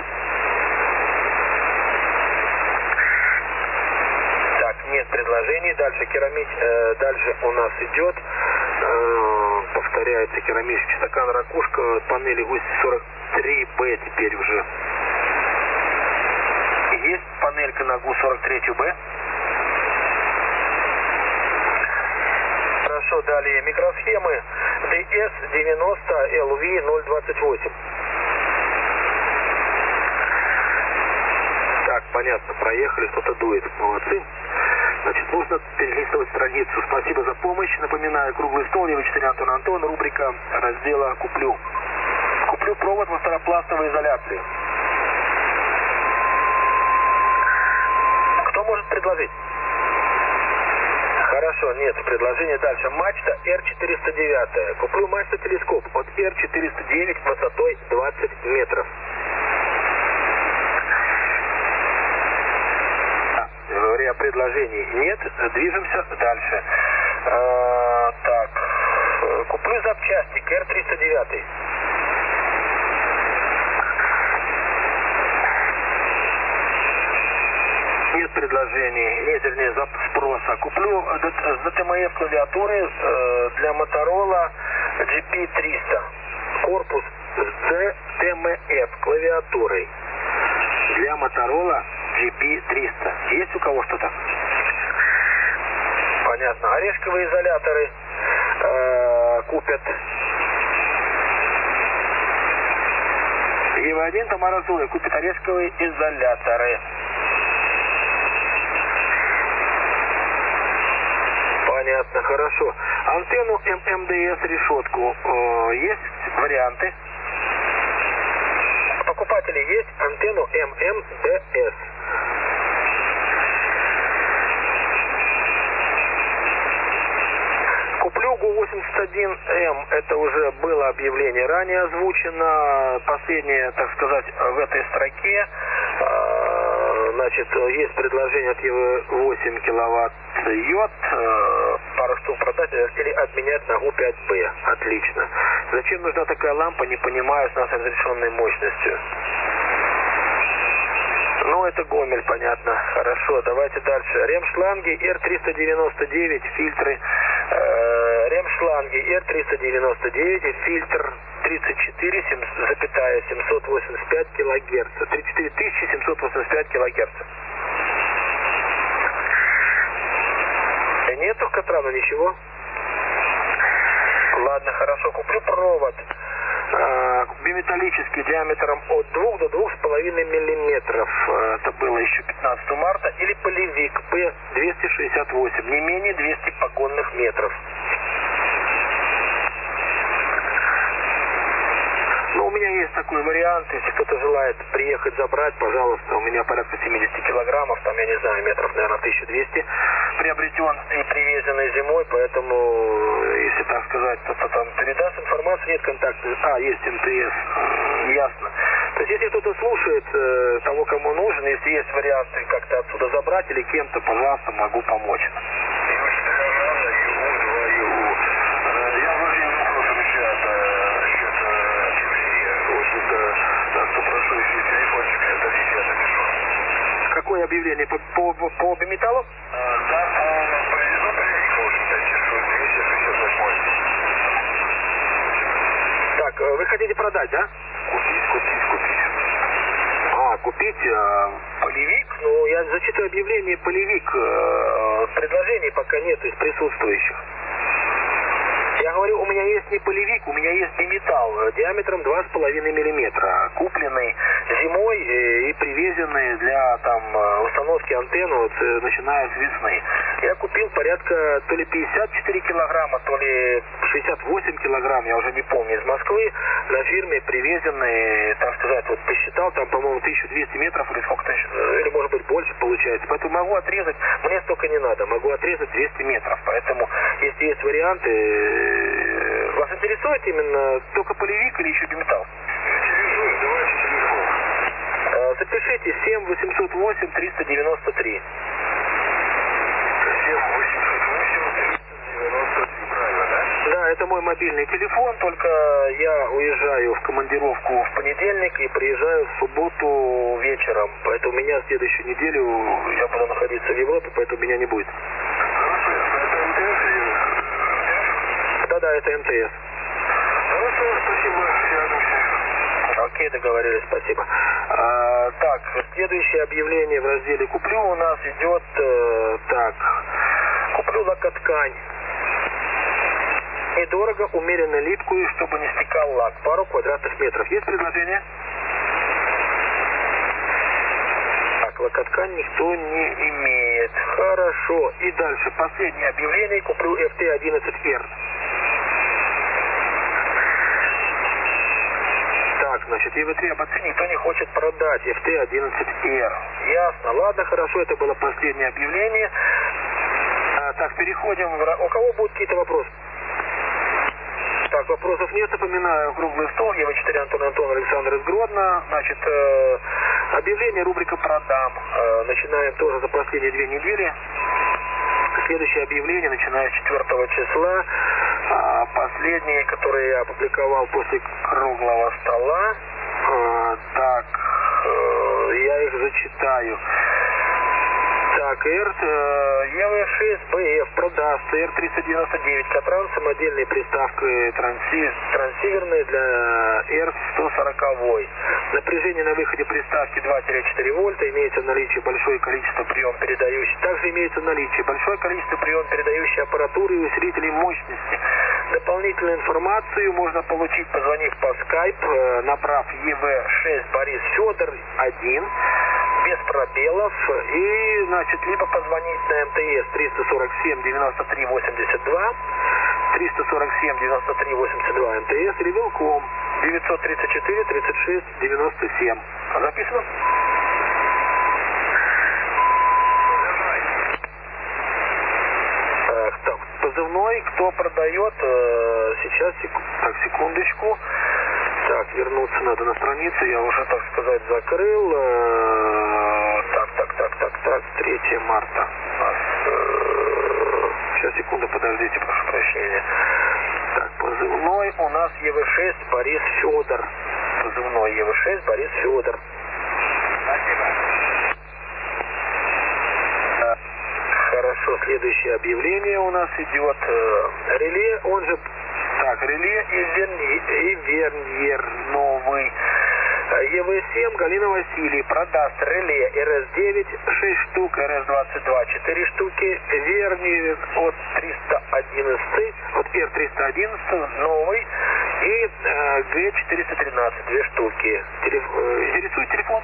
Так, нет предложений. Дальше керамик, э, дальше у нас идет, э, повторяется керамический стакан ракушка панели ГУ сорок три бэ теперь уже. Есть панелька на ГУ сорок три бэ. Хорошо, далее микросхемы ди эс девяносто эл ви ноль двадцать восемь. Так, понятно, проехали, кто-то дует. Молодцы. Значит, нужно перелистывать страницу. Спасибо за помощь. Напоминаю, круглый стол, Е вэ четыре Антон Антон, рубрика раздела «Куплю». Куплю провод в старопластовой изоляции. Кто может предложить? Хорошо, нет предложения. Дальше. Мачта эр четыреста девять. Куплю мачта-телескоп от эр четыреста девять высотой двадцать метров. Говоря о предложении нет, движемся дальше. А, так, куплю запчасти к эр триста девять. Нет предложений, нет, вернее, спроса. Куплю зэ тэ эм эф клавиатуры э, для Motorola джи пи триста. Корпус с зэ тэ эм эф клавиатурой для Motorola джи пи триста. Есть у кого что-то? Понятно. Орешковые изоляторы э, купят. Е вэ один Тамара Зоя купит орешковые изоляторы. Ясно, хорошо. Антенну эм эм дэ эс решетку э, есть варианты? Покупатели есть антенну эм эм дэ эс. Куплю ГУ восемьдесят один эм, это уже было объявление ранее озвучено, последнее, так сказать, в этой строке. Значит, есть предложение от Е вэ восемь киловатт йод, пару штук продать или обменять на ГУ пять бэ. Отлично. Зачем нужна такая лампа, не понимаю, с нашей разрешенной мощностью. Ну, это Гомель, понятно. Хорошо, давайте дальше. Ремшланги эр триста девяносто девять, фильтры. Э, ремшланги эр триста девяносто девять, фильтр тридцать четыре семьсот восемьдесят пять килогерц. тридцать четыре тысячи семьсот восемьдесят пять килогерц. Нету в Катрана ничего? Ладно, хорошо, куплю провод. Биметаллический, диаметром от двух до двух с половиной миллиметров. Это было еще пятнадцатого марта. Или полевик П двести шестьдесят восемь. Не менее двухсот погонных метров. Ну, у меня есть такой вариант. Если кто-то желает приехать забрать, пожалуйста. У меня порядка семьдесят килограммов. Там, я не знаю, метров, наверное, тысяча двести. Приобретен и привезенный зимой. Поэтому, если так сказать, кто-то там передаст информацию. Нет контакта. А, есть эм тэ эс. Ясно. То есть, если кто-то слушает э, того, кому нужен, если есть варианты как-то отсюда забрать или кем-то, пожалуйста, могу помочь. Какое объявление? По, по, по, по биметаллу? А, да, по полевику двести шестьдесят восемь. Так, вы хотите продать, да? Купить, купить, купить. А, купить э, полевик? Ну, я зачитаю объявление полевик. Э, предложений пока нет из присутствующих. Я говорю, у меня есть не полевик, у меня есть биметалл диаметром два с половиной миллиметра, купленный зимой и привезенный для там установки антенны, вот, начиная с весны. Я купил порядка то ли пятьдесят четыре килограмма, то ли шестьдесят восемь килограмм, я уже не помню, из Москвы на фирме привезенный, так сказать, вот посчитал, там, по-моему, тысяча двести метров или сколько-то, или может быть больше получается. Поэтому могу отрезать, мне столько не надо, могу отрезать двести метров. Поэтому, если есть варианты, вас интересует именно только полевик или еще биметалл? Интересует, давайте телефон. Запишите семь восемьсот восемь триста девяносто три. семь восемьсот восемь триста девяносто три, правильно, да? Да, это мой мобильный телефон, только я уезжаю в командировку в понедельник и приезжаю в субботу вечером. Поэтому меня в следующую неделю я буду находиться в Европе, поэтому меня не будет. Хорошо, это эм тэ эс или... Да-да, это эм тэ эс. Хорошо, спасибо, свяжемся. Окей, договорились, спасибо. А, так, следующее объявление в разделе «Куплю» у нас идет, э, так, куплю лакоткань. Недорого, умеренно липкую, чтобы не стекал лак. Пару квадратных метров. Есть предложение? Так, лакоткань никто не имеет. Хорошо. И дальше, последнее объявление. Куплю эф тэ одиннадцать эр. Так, значит, Е вэ три об отце никто не хочет продать. эф тэ одиннадцать эр. Ясно. Ладно, хорошо, это было последнее объявление. А, так, переходим в... У кого будут какие-то вопросы? Так, вопросов нет. Напоминаю, круглый стол. Е вэ четыре Антон Антон Александр из Гродно. Значит, э, объявление, рубрика «Продам». Э, начинаем тоже за последние две недели. Следующее объявление, начиная с четвёртого числа. А, последнее, которое я опубликовал после круглого стола. А, так, э, я их зачитаю. Так, эр Е вэ шесть бэ эф продастся, эр триста девяносто девять Катран, самодельные приставки транси, трансиверные для эр сто сорок. Напряжение на выходе приставки два-четыре вольта, имеется в наличии большое количество прием-передающих. Также имеется в наличии большое количество прием-передающей аппаратуры и усилителей мощности. Дополнительную информацию можно получить, позвонив по скайп, набрав Е вэ шесть Борис Федор один. без пробелов. И, значит, либо позвонить на МТС триста сорок семь девяносто три восемьдесят два, триста сорок семь девяносто три восемьдесят два МТС, или Вилком девятьсот тридцать четыре тридцать шесть девяносто семь. Записано? Так, так, позывной, кто продает, э, сейчас, сек- так, секундочку. Так, вернуться надо на страницу, я уже, так сказать, закрыл. Э, так, так, так, так, так, третьего марта. У нас, э, сейчас, секунду, подождите, прошу прощения. Так, позывной у нас Е В шесть Борис Федор. Позывной Е В шесть Борис Федор. Спасибо. Хорошо, следующее объявление у нас идет. Э, реле, он же... Так, реле и, верни, и Верньер новый. Е В семь Галина Василий продаст реле Р С девять шесть штук, Р С двадцать два четыре штуки, Верньер от триста одиннадцать, от Р триста одиннадцать новый и э, Г четыреста тринадцать две штуки. Телеф... Э, интересует телефон?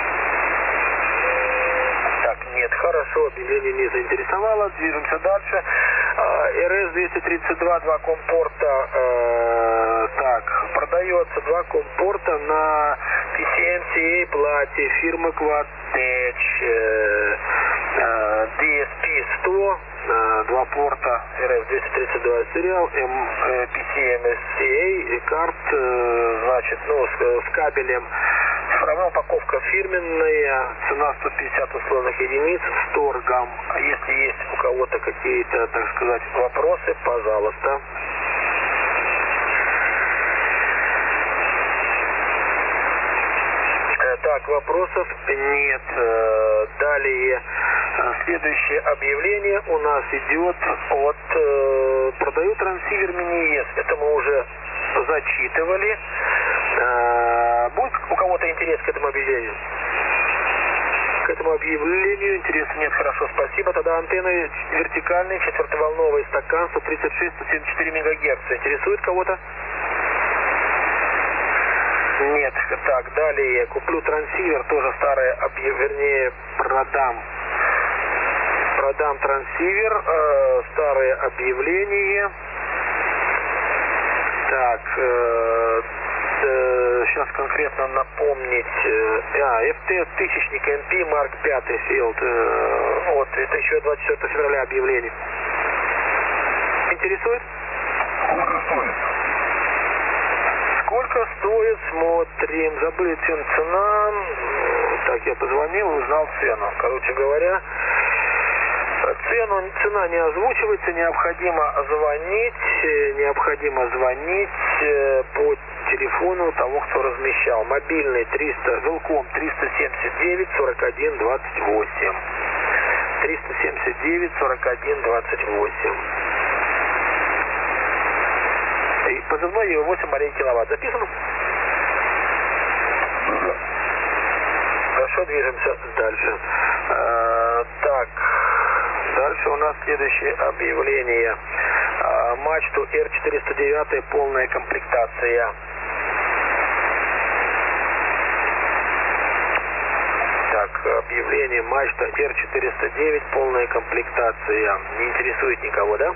Так, нет, хорошо, объявление не заинтересовало, движемся дальше. Р С двести тридцать два, два компорта, э, так, продается два компорта на Пи Си Эм Си Эй плате фирмы Кватеч, э, э, Ди Эс Пи сто, э, два порта Р С двести тридцать два сериал, М, э, Пи Си Эм Си Эй, карт, э, значит, ну, с, с кабелем. Цифровая упаковка фирменная, цена сто пятьдесят условных единиц с торгом. А если есть у кого-то какие-то, так сказать, вопросы, пожалуйста. Так, вопросов нет. Далее, следующее объявление у нас идет от... Продают трансивер мини-ес. Это мы уже зачитывали. Будет у кого-то интерес к этому объявлению? К этому объявлению интереса нет. Хорошо, спасибо. Тогда антенна вертикальная, четвертоволновый стакан, сто тридцать шесть сто семьдесят четыре мегагерца. Интересует кого-то? Нет. Так, далее. Куплю трансивер, тоже старое, объяв... вернее, продам. Продам трансивер, э, старое объявление. Так, э, э, сейчас конкретно напомнить. Э, а, Эф Т тысячник М Пи Марк пять Field. Э, вот, это еще двадцать четвёртого февраля объявление. Интересует? Сколько стоит? Сколько стоит, смотрим. Забыли цену, цена. Так, я позвонил, узнал цену. Короче говоря, цену, цена не озвучивается, необходимо звонить, необходимо звонить по телефону того, кто размещал. Мобильный триста, Велком триста семьдесят девять сорок один двадцать восемь. триста семьдесят девять сорок один двадцать восемь. И позывной Е В восемь Мария киловатт. Записано? Хорошо, движемся дальше. А, так, дальше у нас следующее объявление. А, мачту Р четыреста девять полная комплектация. Так, объявление мачта Р четыреста девять полная комплектация. Не интересует никого, да?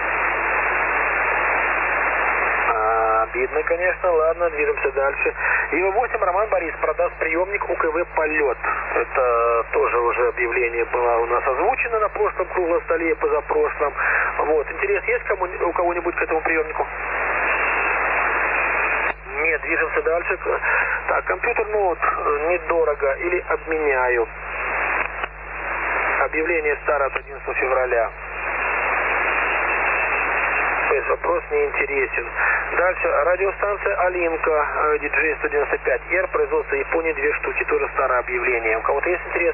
Видно, конечно. Ладно, движемся дальше. Е В восемь Роман Борис продаст приемник У К В «Полет». Это тоже уже объявление было у нас озвучено на прошлом круглом столе, позапрошлом. Вот. Интерес есть кому, у кого-нибудь к этому приемнику? Нет, движемся дальше. Так, компьютер ноут недорого или обменяю. Объявление старое от одиннадцатого февраля. То есть вопрос не интересен. Дальше. Радиостанция Алинка, Ди Джей сто девяносто пять Р, производство Японии, две штуки. Тоже старое объявление. У кого-то есть интерес?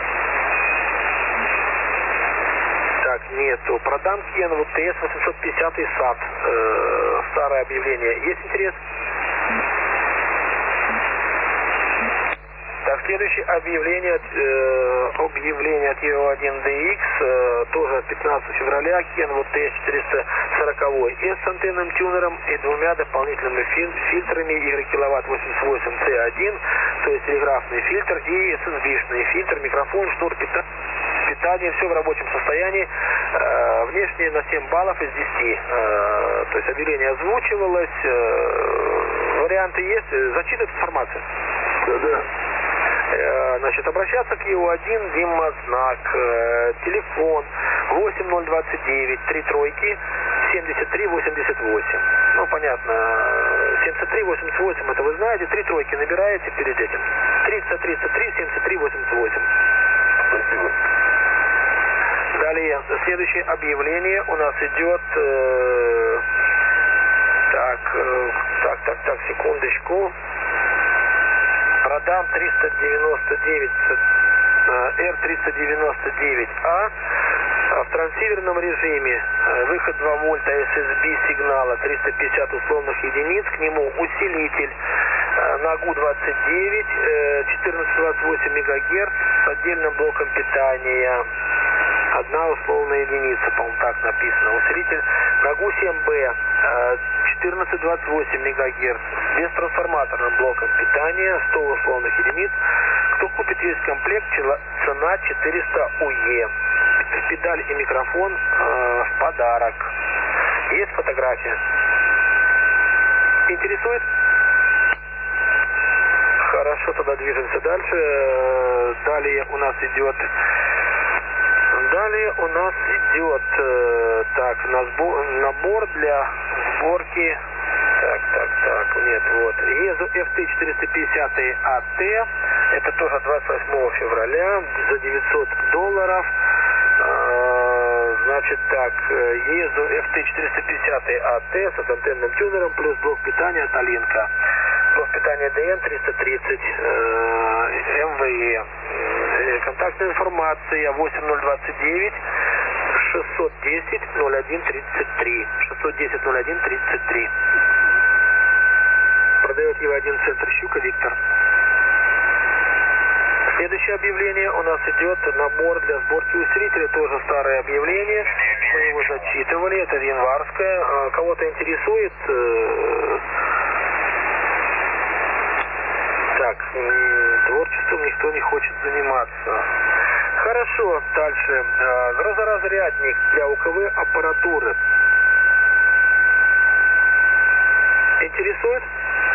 Так, нету. Продам Кен Т С восемьсот пятьдесят САТ. Э, старое объявление. Есть интерес? Так, следующее объявление, э, объявление от Е один Д Икс, э, тоже пятнадцатого февраля, Kenwood Т четыреста сорок С с антенным тюнером и двумя дополнительными фи- фильтрами игрокиловатт восемьдесят восемь С один, то есть телеграфный фильтр, и эс эс би-шный фильтр, микрофон, шнур питания. Питание, все в рабочем состоянии. Э, внешне на семь баллов из десяти. Э, то есть объявление озвучивалось. Э, варианты есть. Зачитывает информацию. Да-да. Э, значит, обращаться к Е один, Димознак. Э, телефон восемь ноль двадцать девять три тройки семьдесят три восемьдесят восемь. Ну, понятно. семьдесят три восемьдесят восемь, это вы знаете. Три тройки набираете перед этим. тридцать тридцать три семьдесят три восемьдесят восемь. Спасибо. Далее, следующее объявление у нас идет, э, так, э, так, так, так, секундочку, продам триста девяносто девять, э, Р триста девяносто девять А в трансиверном режиме, э, выход два вольта эс эс би сигнала, триста пятьдесят условных единиц, к нему усилитель э, на ГУ двадцать девять, э, четырнадцать двадцать восемь мегагерц с отдельным блоком питания. Одна условная единица, по-моему, так написано. Усилитель на ГУ семь Б, четырнадцать двадцать восемь мегагерц, без трансформаторным блоком питания, сто условных единиц. Кто купит весь комплект, цена четыреста У Е. Педаль и микрофон э, в подарок. Есть фотография? Интересует? Хорошо, тогда движемся дальше. Далее у нас идет... Далее у нас идет э, так, набор для сборки. Так, так, так, нет, вот. Езу Ф Т четыреста пятьдесят А Т. Это тоже двадцать восьмого февраля за девятьсот долларов. Э, значит так, Езу Ф Т четыреста пятьдесят А Т с антенным тюнером плюс блок питания от Алинка. Блок питания Д Н триста тридцать э, М В Е. Контактная информация восемь ноль двадцать девять шестьсот десять ноль один тридцать три. шестьсот десять ноль один тридцать три. Продает Е один центр Щука Виктор. Следующее объявление у нас идет набор для сборки усилителя. Тоже старое объявление. Мы его зачитывали. Это январское. Кого-то интересует? Так, творчеством никто не хочет заниматься. Хорошо, дальше. Грозоразрядник для У К В аппаратуры. Интересует?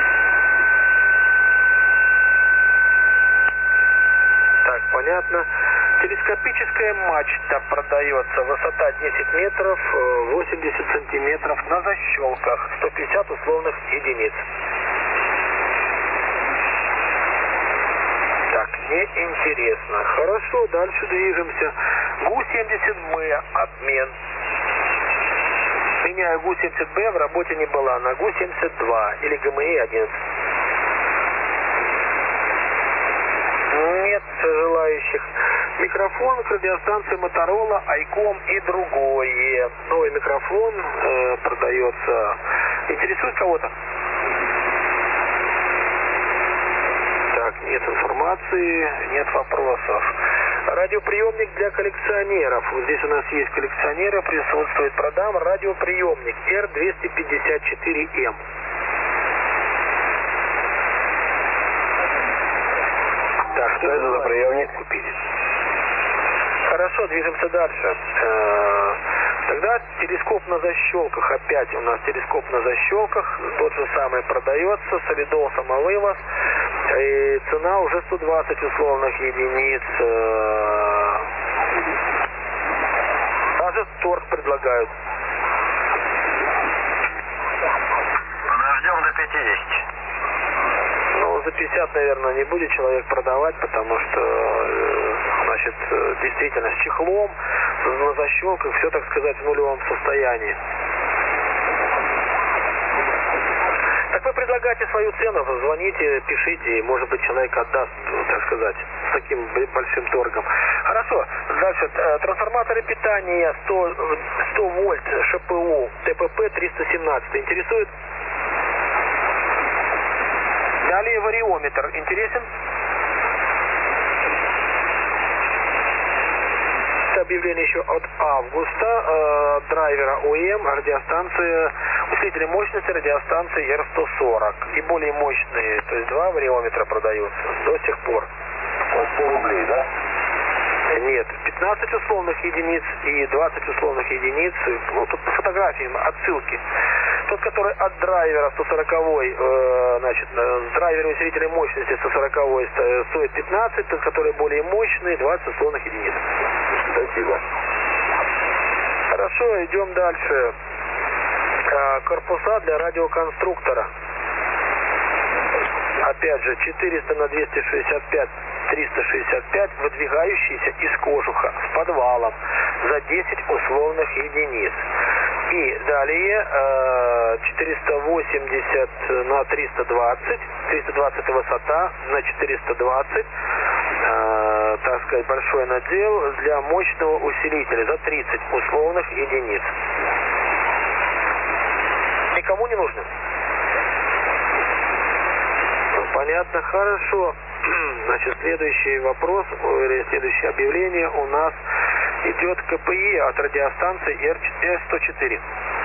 Так, понятно. Телескопическая мачта продается. Высота десять метров, восемьдесят сантиметров на защелках. сто пятьдесят условных единиц. Так, неинтересно. Хорошо, дальше движемся. ГУ семьдесят Б, обмен. Меняю ГУ семьдесят Б, в работе не была. На ГУ семьдесят два или Г М И одиннадцать. Нет желающих. Микрофон к радиостанции Моторола, Айком и другое. Новый микрофон э, продается. Интересует кого-то? Так, нет информации, нет вопросов. Радиоприемник для коллекционеров. Вот здесь у нас есть коллекционеры, присутствует. Продам радиоприемник Р двести пятьдесят четыре М. Так, что это за приемник купить? Хорошо, движемся дальше. Тогда телескоп на защелках. Опять у нас телескоп на защелках. Тот же самый продается. Солидол самовывоз. И цена уже сто двадцать условных единиц. Даже торг предлагают. Подождем до пятидесяти. Ну, за пятьдесят, наверное, не будет человек продавать, потому что, значит, действительно, с чехлом, на защелках, все, так сказать, в нулевом состоянии. Так вы предлагаете свою цену, звоните, пишите, и, может быть, человек отдаст, так сказать, с таким большим торгом. Хорошо, дальше. Трансформаторы питания сто, сто вольт Ш П У Т П П триста семнадцать. Интересует? Далее вариометр. Интересен? объявление еще от августа. Э, драйвера ОМ, радиостанция, усилители мощности радиостанции эр сто сорок. И более мощные, то есть два вариометра продаются до сих пор. Вот сто рублей, да? Нет, пятнадцать условных единиц и двадцать условных единиц. Ну, тут по фотографиям отсылки. Тот, который от драйвера сто сороковой, э, значит, драйвер усилителя мощности сто сороковой стоит пятнадцать, тот, который более мощный, двадцать условных единиц. Спасибо. Хорошо, идем дальше. Э, корпуса для радиоконструктора. Опять же, четыреста на двести шестьдесят пять, триста шестьдесят пять, выдвигающиеся из кожуха с подвалом за десять условных единиц. И далее э, четыреста восемьдесят на триста двадцать, триста двадцать высота на четыреста двадцать, э, так сказать, большой надел для мощного усилителя за тридцать условных единиц. Никому не нужно? Понятно, хорошо. Значит, следующий вопрос, или следующее объявление у нас идет КПЕ от радиостанции эр сто четыре.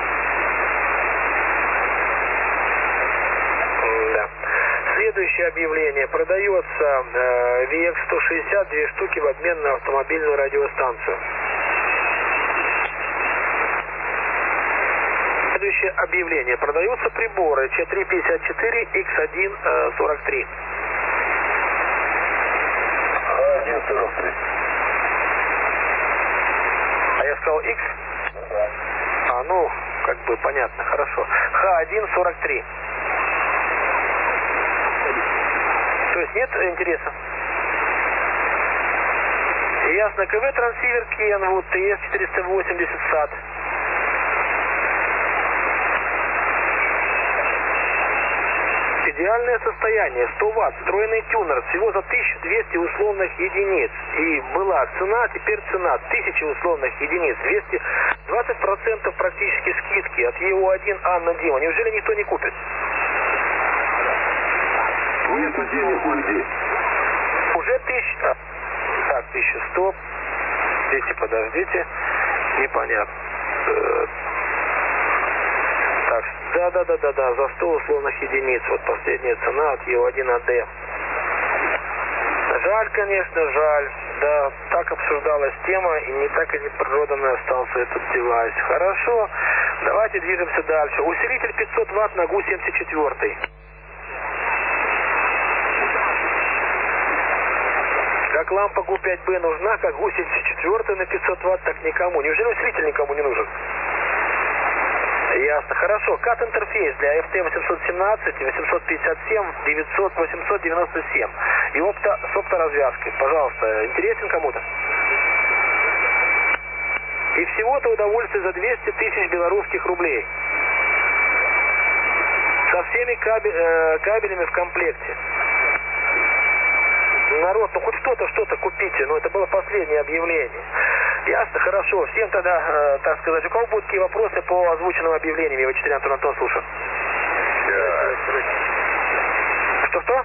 Да. Следующее объявление. Продается э, ви экс сто шестьдесят, две штуки в обмен на автомобильную радиостанцию. Следующее объявление. Продаются приборы Ч триста пятьдесят четыре икс один сорок три. один сорок три. А я сказал X? А, ну, как бы понятно, хорошо. Х один сорок три. То есть нет интереса? Ясно. КВ трансивер Kenwood тэ эс четыреста восемьдесят сат. Идеальное состояние, сто ватт, встроенный тюнер, всего за тысячу двести условных единиц. И была цена, теперь цена тысяча условных единиц, двести двадцать процентов практически скидки от Е У один Анна Дима. Неужели никто не купит? Нету денег у людей. Уже тысяча... Так, тысяча сто. Здесь, подождите. Непонятно. Так, да-да-да-да-да, за сто условных единиц. Вот последняя цена от Е У один А Д. Жаль, конечно, жаль. Да, так обсуждалась тема, и не так и не проданный остался этот девайс. Хорошо, давайте движемся дальше. Усилитель пятьсот ватт на ГУ семьдесят четыре. Как лампа ГУ пять Б нужна, как ГУ семьдесят четыре на пятьсот ватт, так никому. Неужели усилитель никому не нужен? Ясно. Хорошо. кат интерфейс для эф тэ восемьсот семнадцать, восемьсот пятьдесят семь, девятьсот, восемьсот девяносто семь. И опта, с опторазвязкой. Пожалуйста, интересен кому-то? И всего-то удовольствие за двести тысяч белорусских рублей. Со всеми кабель, э, кабелями в комплекте. Народ, ну хоть что-то, что-то купите. Ну это было последнее объявление. Ясно, хорошо. Всем тогда, э, так сказать, у кого будут какие вопросы по озвученным объявлениям? Я четыре Антон Антон слушаю. Что-что?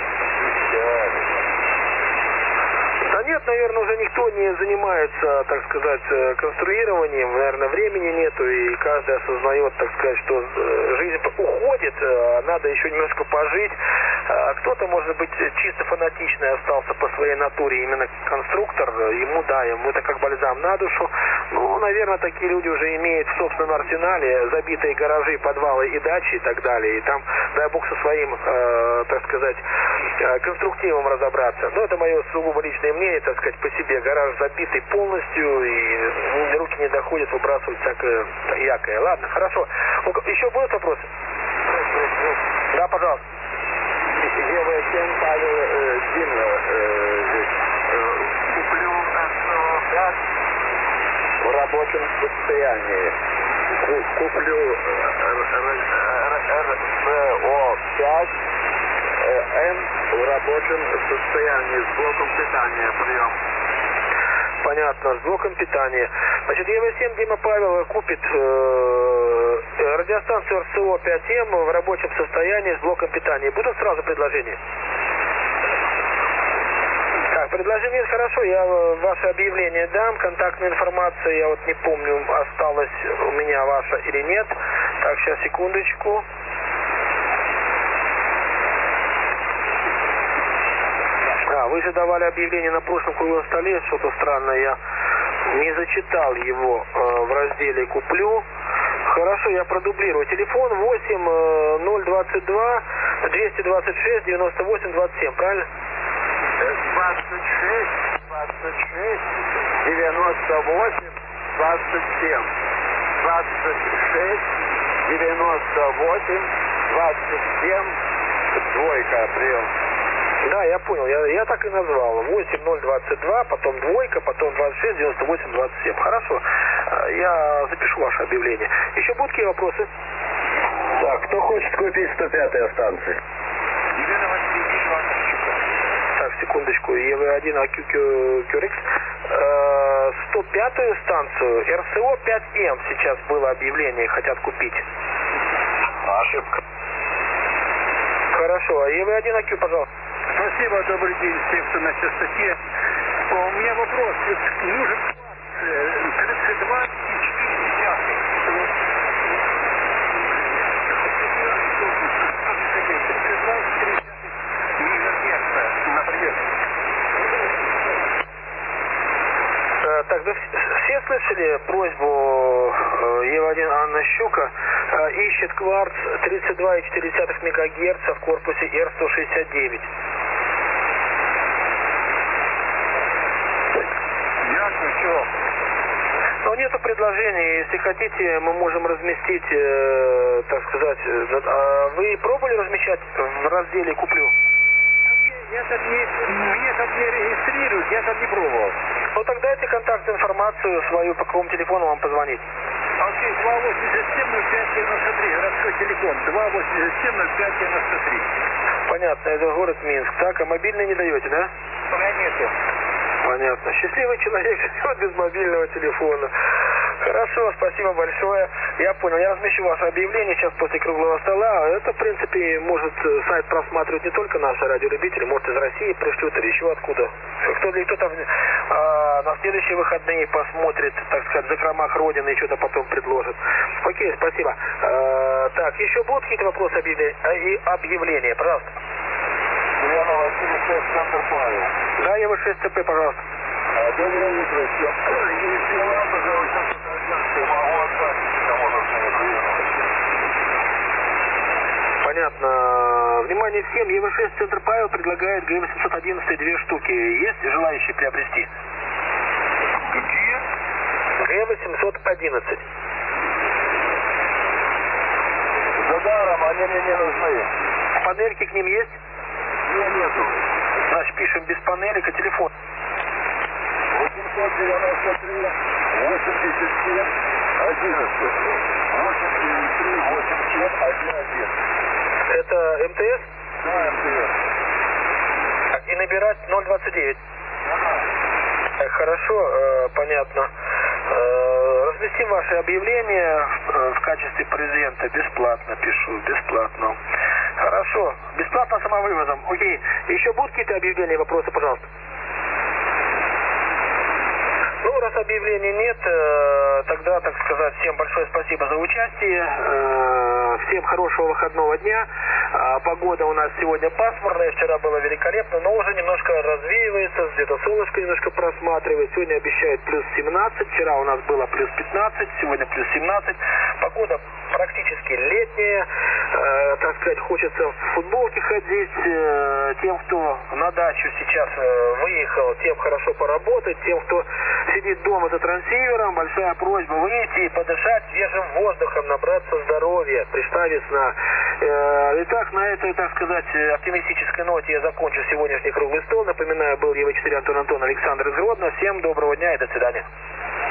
Да нет, наверное, уже никто не занимается, так сказать, конструированием. Наверное, времени нету, и каждый осознает, так сказать, что жизнь уходит, надо еще немножко пожить. А кто-то, может быть, чисто фанатичный остался по своей натуре, именно конструктор, ему, да, ему это как бальзам на душу. Ну, наверное, такие люди уже имеют в собственном арсенале забитые гаражи, подвалы и дачи и так далее. И там, дай бог, со своим, э, так сказать, э, конструктивом разобраться. Но это мое сугубо личное мнение, так сказать, по себе. Гараж забитый полностью, и ну, руки не доходят выбрасывать всякое якое. Ладно, хорошо. Еще будут вопросы? Да, пожалуйста. Е В семь, Павел э, Дима, э, здесь. Э, куплю СО пять в рабочем состоянии. Ку- куплю СО пять М в рабочем состоянии с блоком питания. Прием. Понятно, с блоком питания. Значит, Е В семь Дима Павел купит э, радиостанцию Р С О пять М в рабочем состоянии с блоком питания. Будут сразу предложения? Так, Так, предложение хорошо, я ваше объявление дам, контактная информация, я вот не помню, осталась у меня ваша или нет. Так, сейчас, секундочку. А, вы же давали объявление на прошлом круглом столе, что-то странное, я не зачитал его э, в разделе «Куплю». Хорошо, я продублирую. Телефон восемь ноль двадцать два двести двадцать шесть девяносто восемь двадцать семь, правильно? двадцать шесть, двадцать шесть, девяносто восемь, двадцать семь. двадцать шесть, девяносто восемь, двадцать семь, двойка, прием. Да, я понял, я, я так и назвал. восемь ноль двадцать два, потом двойка, потом двадцать шесть девяносто восемь двадцать семь. Хорошо, я запишу ваше объявление. Еще будут какие вопросы? Так, кто хочет купить сто пятую станцию? Так, секундочку, Е В один А Q Q X. сто пятую станцию, Р С О пять М сейчас было объявление, хотят купить. Ошибка. Хорошо, а Е В один А Q, пожалуйста. Спасибо, добрый день всем, кто на частоте. У меня вопрос. Нужен тридцать два и четыре десятых. тридцать два и четыре мегагерца, например. Так, да, все слышали просьбу Е В один Анна Щука? Ищет кварц тридцать два и четыре десятых мегагерца в корпусе Р сто шестьдесят девять. Ясно, все. Но нету предложений. Если хотите, мы можем разместить, э, так сказать. Э, а вы пробовали размещать в разделе «Куплю»? Я там не, меня там не регистрируют, я там не пробовал. Ну так дайте контактную информацию свою, по какому телефону вам позвонить. Окей, два восемьдесят семь ноль пять девяносто три, городской телефон, два восемьдесят семь ноль пять девяносто три. Понятно, это город Минск. Так, а мобильный не даете, да? Пока нету. Понятно. Счастливый человек живет без мобильного телефона. Хорошо, спасибо большое. Я понял. Я размещу ваше объявление сейчас после круглого стола. Это, в принципе, может сайт просматривать не только наши радиолюбители, может из России пришлют или еще откуда. Кто-то кто-то а, на следующие выходные посмотрит, так сказать, в закромах Родины и что-то потом предложит. Окей, спасибо. А, так, еще будут какие-то вопросы и объявления? Пожалуйста. Да, Е В шесть Ц П, пожалуйста. Доброе утро. Если вам, пожалуйста, могу отдать, кому нужно не. Понятно. Внимание всем, Е В шесть Центр Павел предлагает Г восемьсот одиннадцать две штуки. Есть желающие приобрести? Какие? Г восемьсот одиннадцать. За даром, они мне не нужны. Панельки к ним есть? Нет, нету. Значит, пишем без панелек, а телефон. восемьсот девяносто три, восемьдесят семь, одиннадцать. восемь девять три, восемь семь, один один. Это М Т С? Да, М Т С. И набирать ноль двадцать девять. Ага. Так, хорошо, э, понятно. Э, разместим ваше объявление э, в качестве презента. Бесплатно пишу, бесплатно. Хорошо, бесплатно самовывозом. Окей. Еще будут какие-то объявления, вопросы, пожалуйста? Ну, раз объявлений нет, э, тогда, так сказать, всем большое спасибо за участие. Э, всем хорошего выходного дня. Э, погода у нас сегодня пасмурная, вчера было великолепно, но уже немножко развеивается, где-то солнышко немножко просматривает. Сегодня обещают плюс семнадцать, вчера у нас было плюс пятнадцать, сегодня плюс семнадцать. Погода практически летняя, э, так сказать, хочется в футболке ходить. Э, тем, кто на дачу сейчас э, выехал, тем хорошо поработать, тем, кто сидит дома за трансивером, большая просьба выйти и подышать свежим воздухом, набраться здоровья. Пришла весна. Э, итак, на этой, так сказать, оптимистической ноте я закончу сегодняшний круглый стол. Напоминаю, был Е В четыре Антон Антон, Александр из Гродно. Всем доброго дня и до свидания.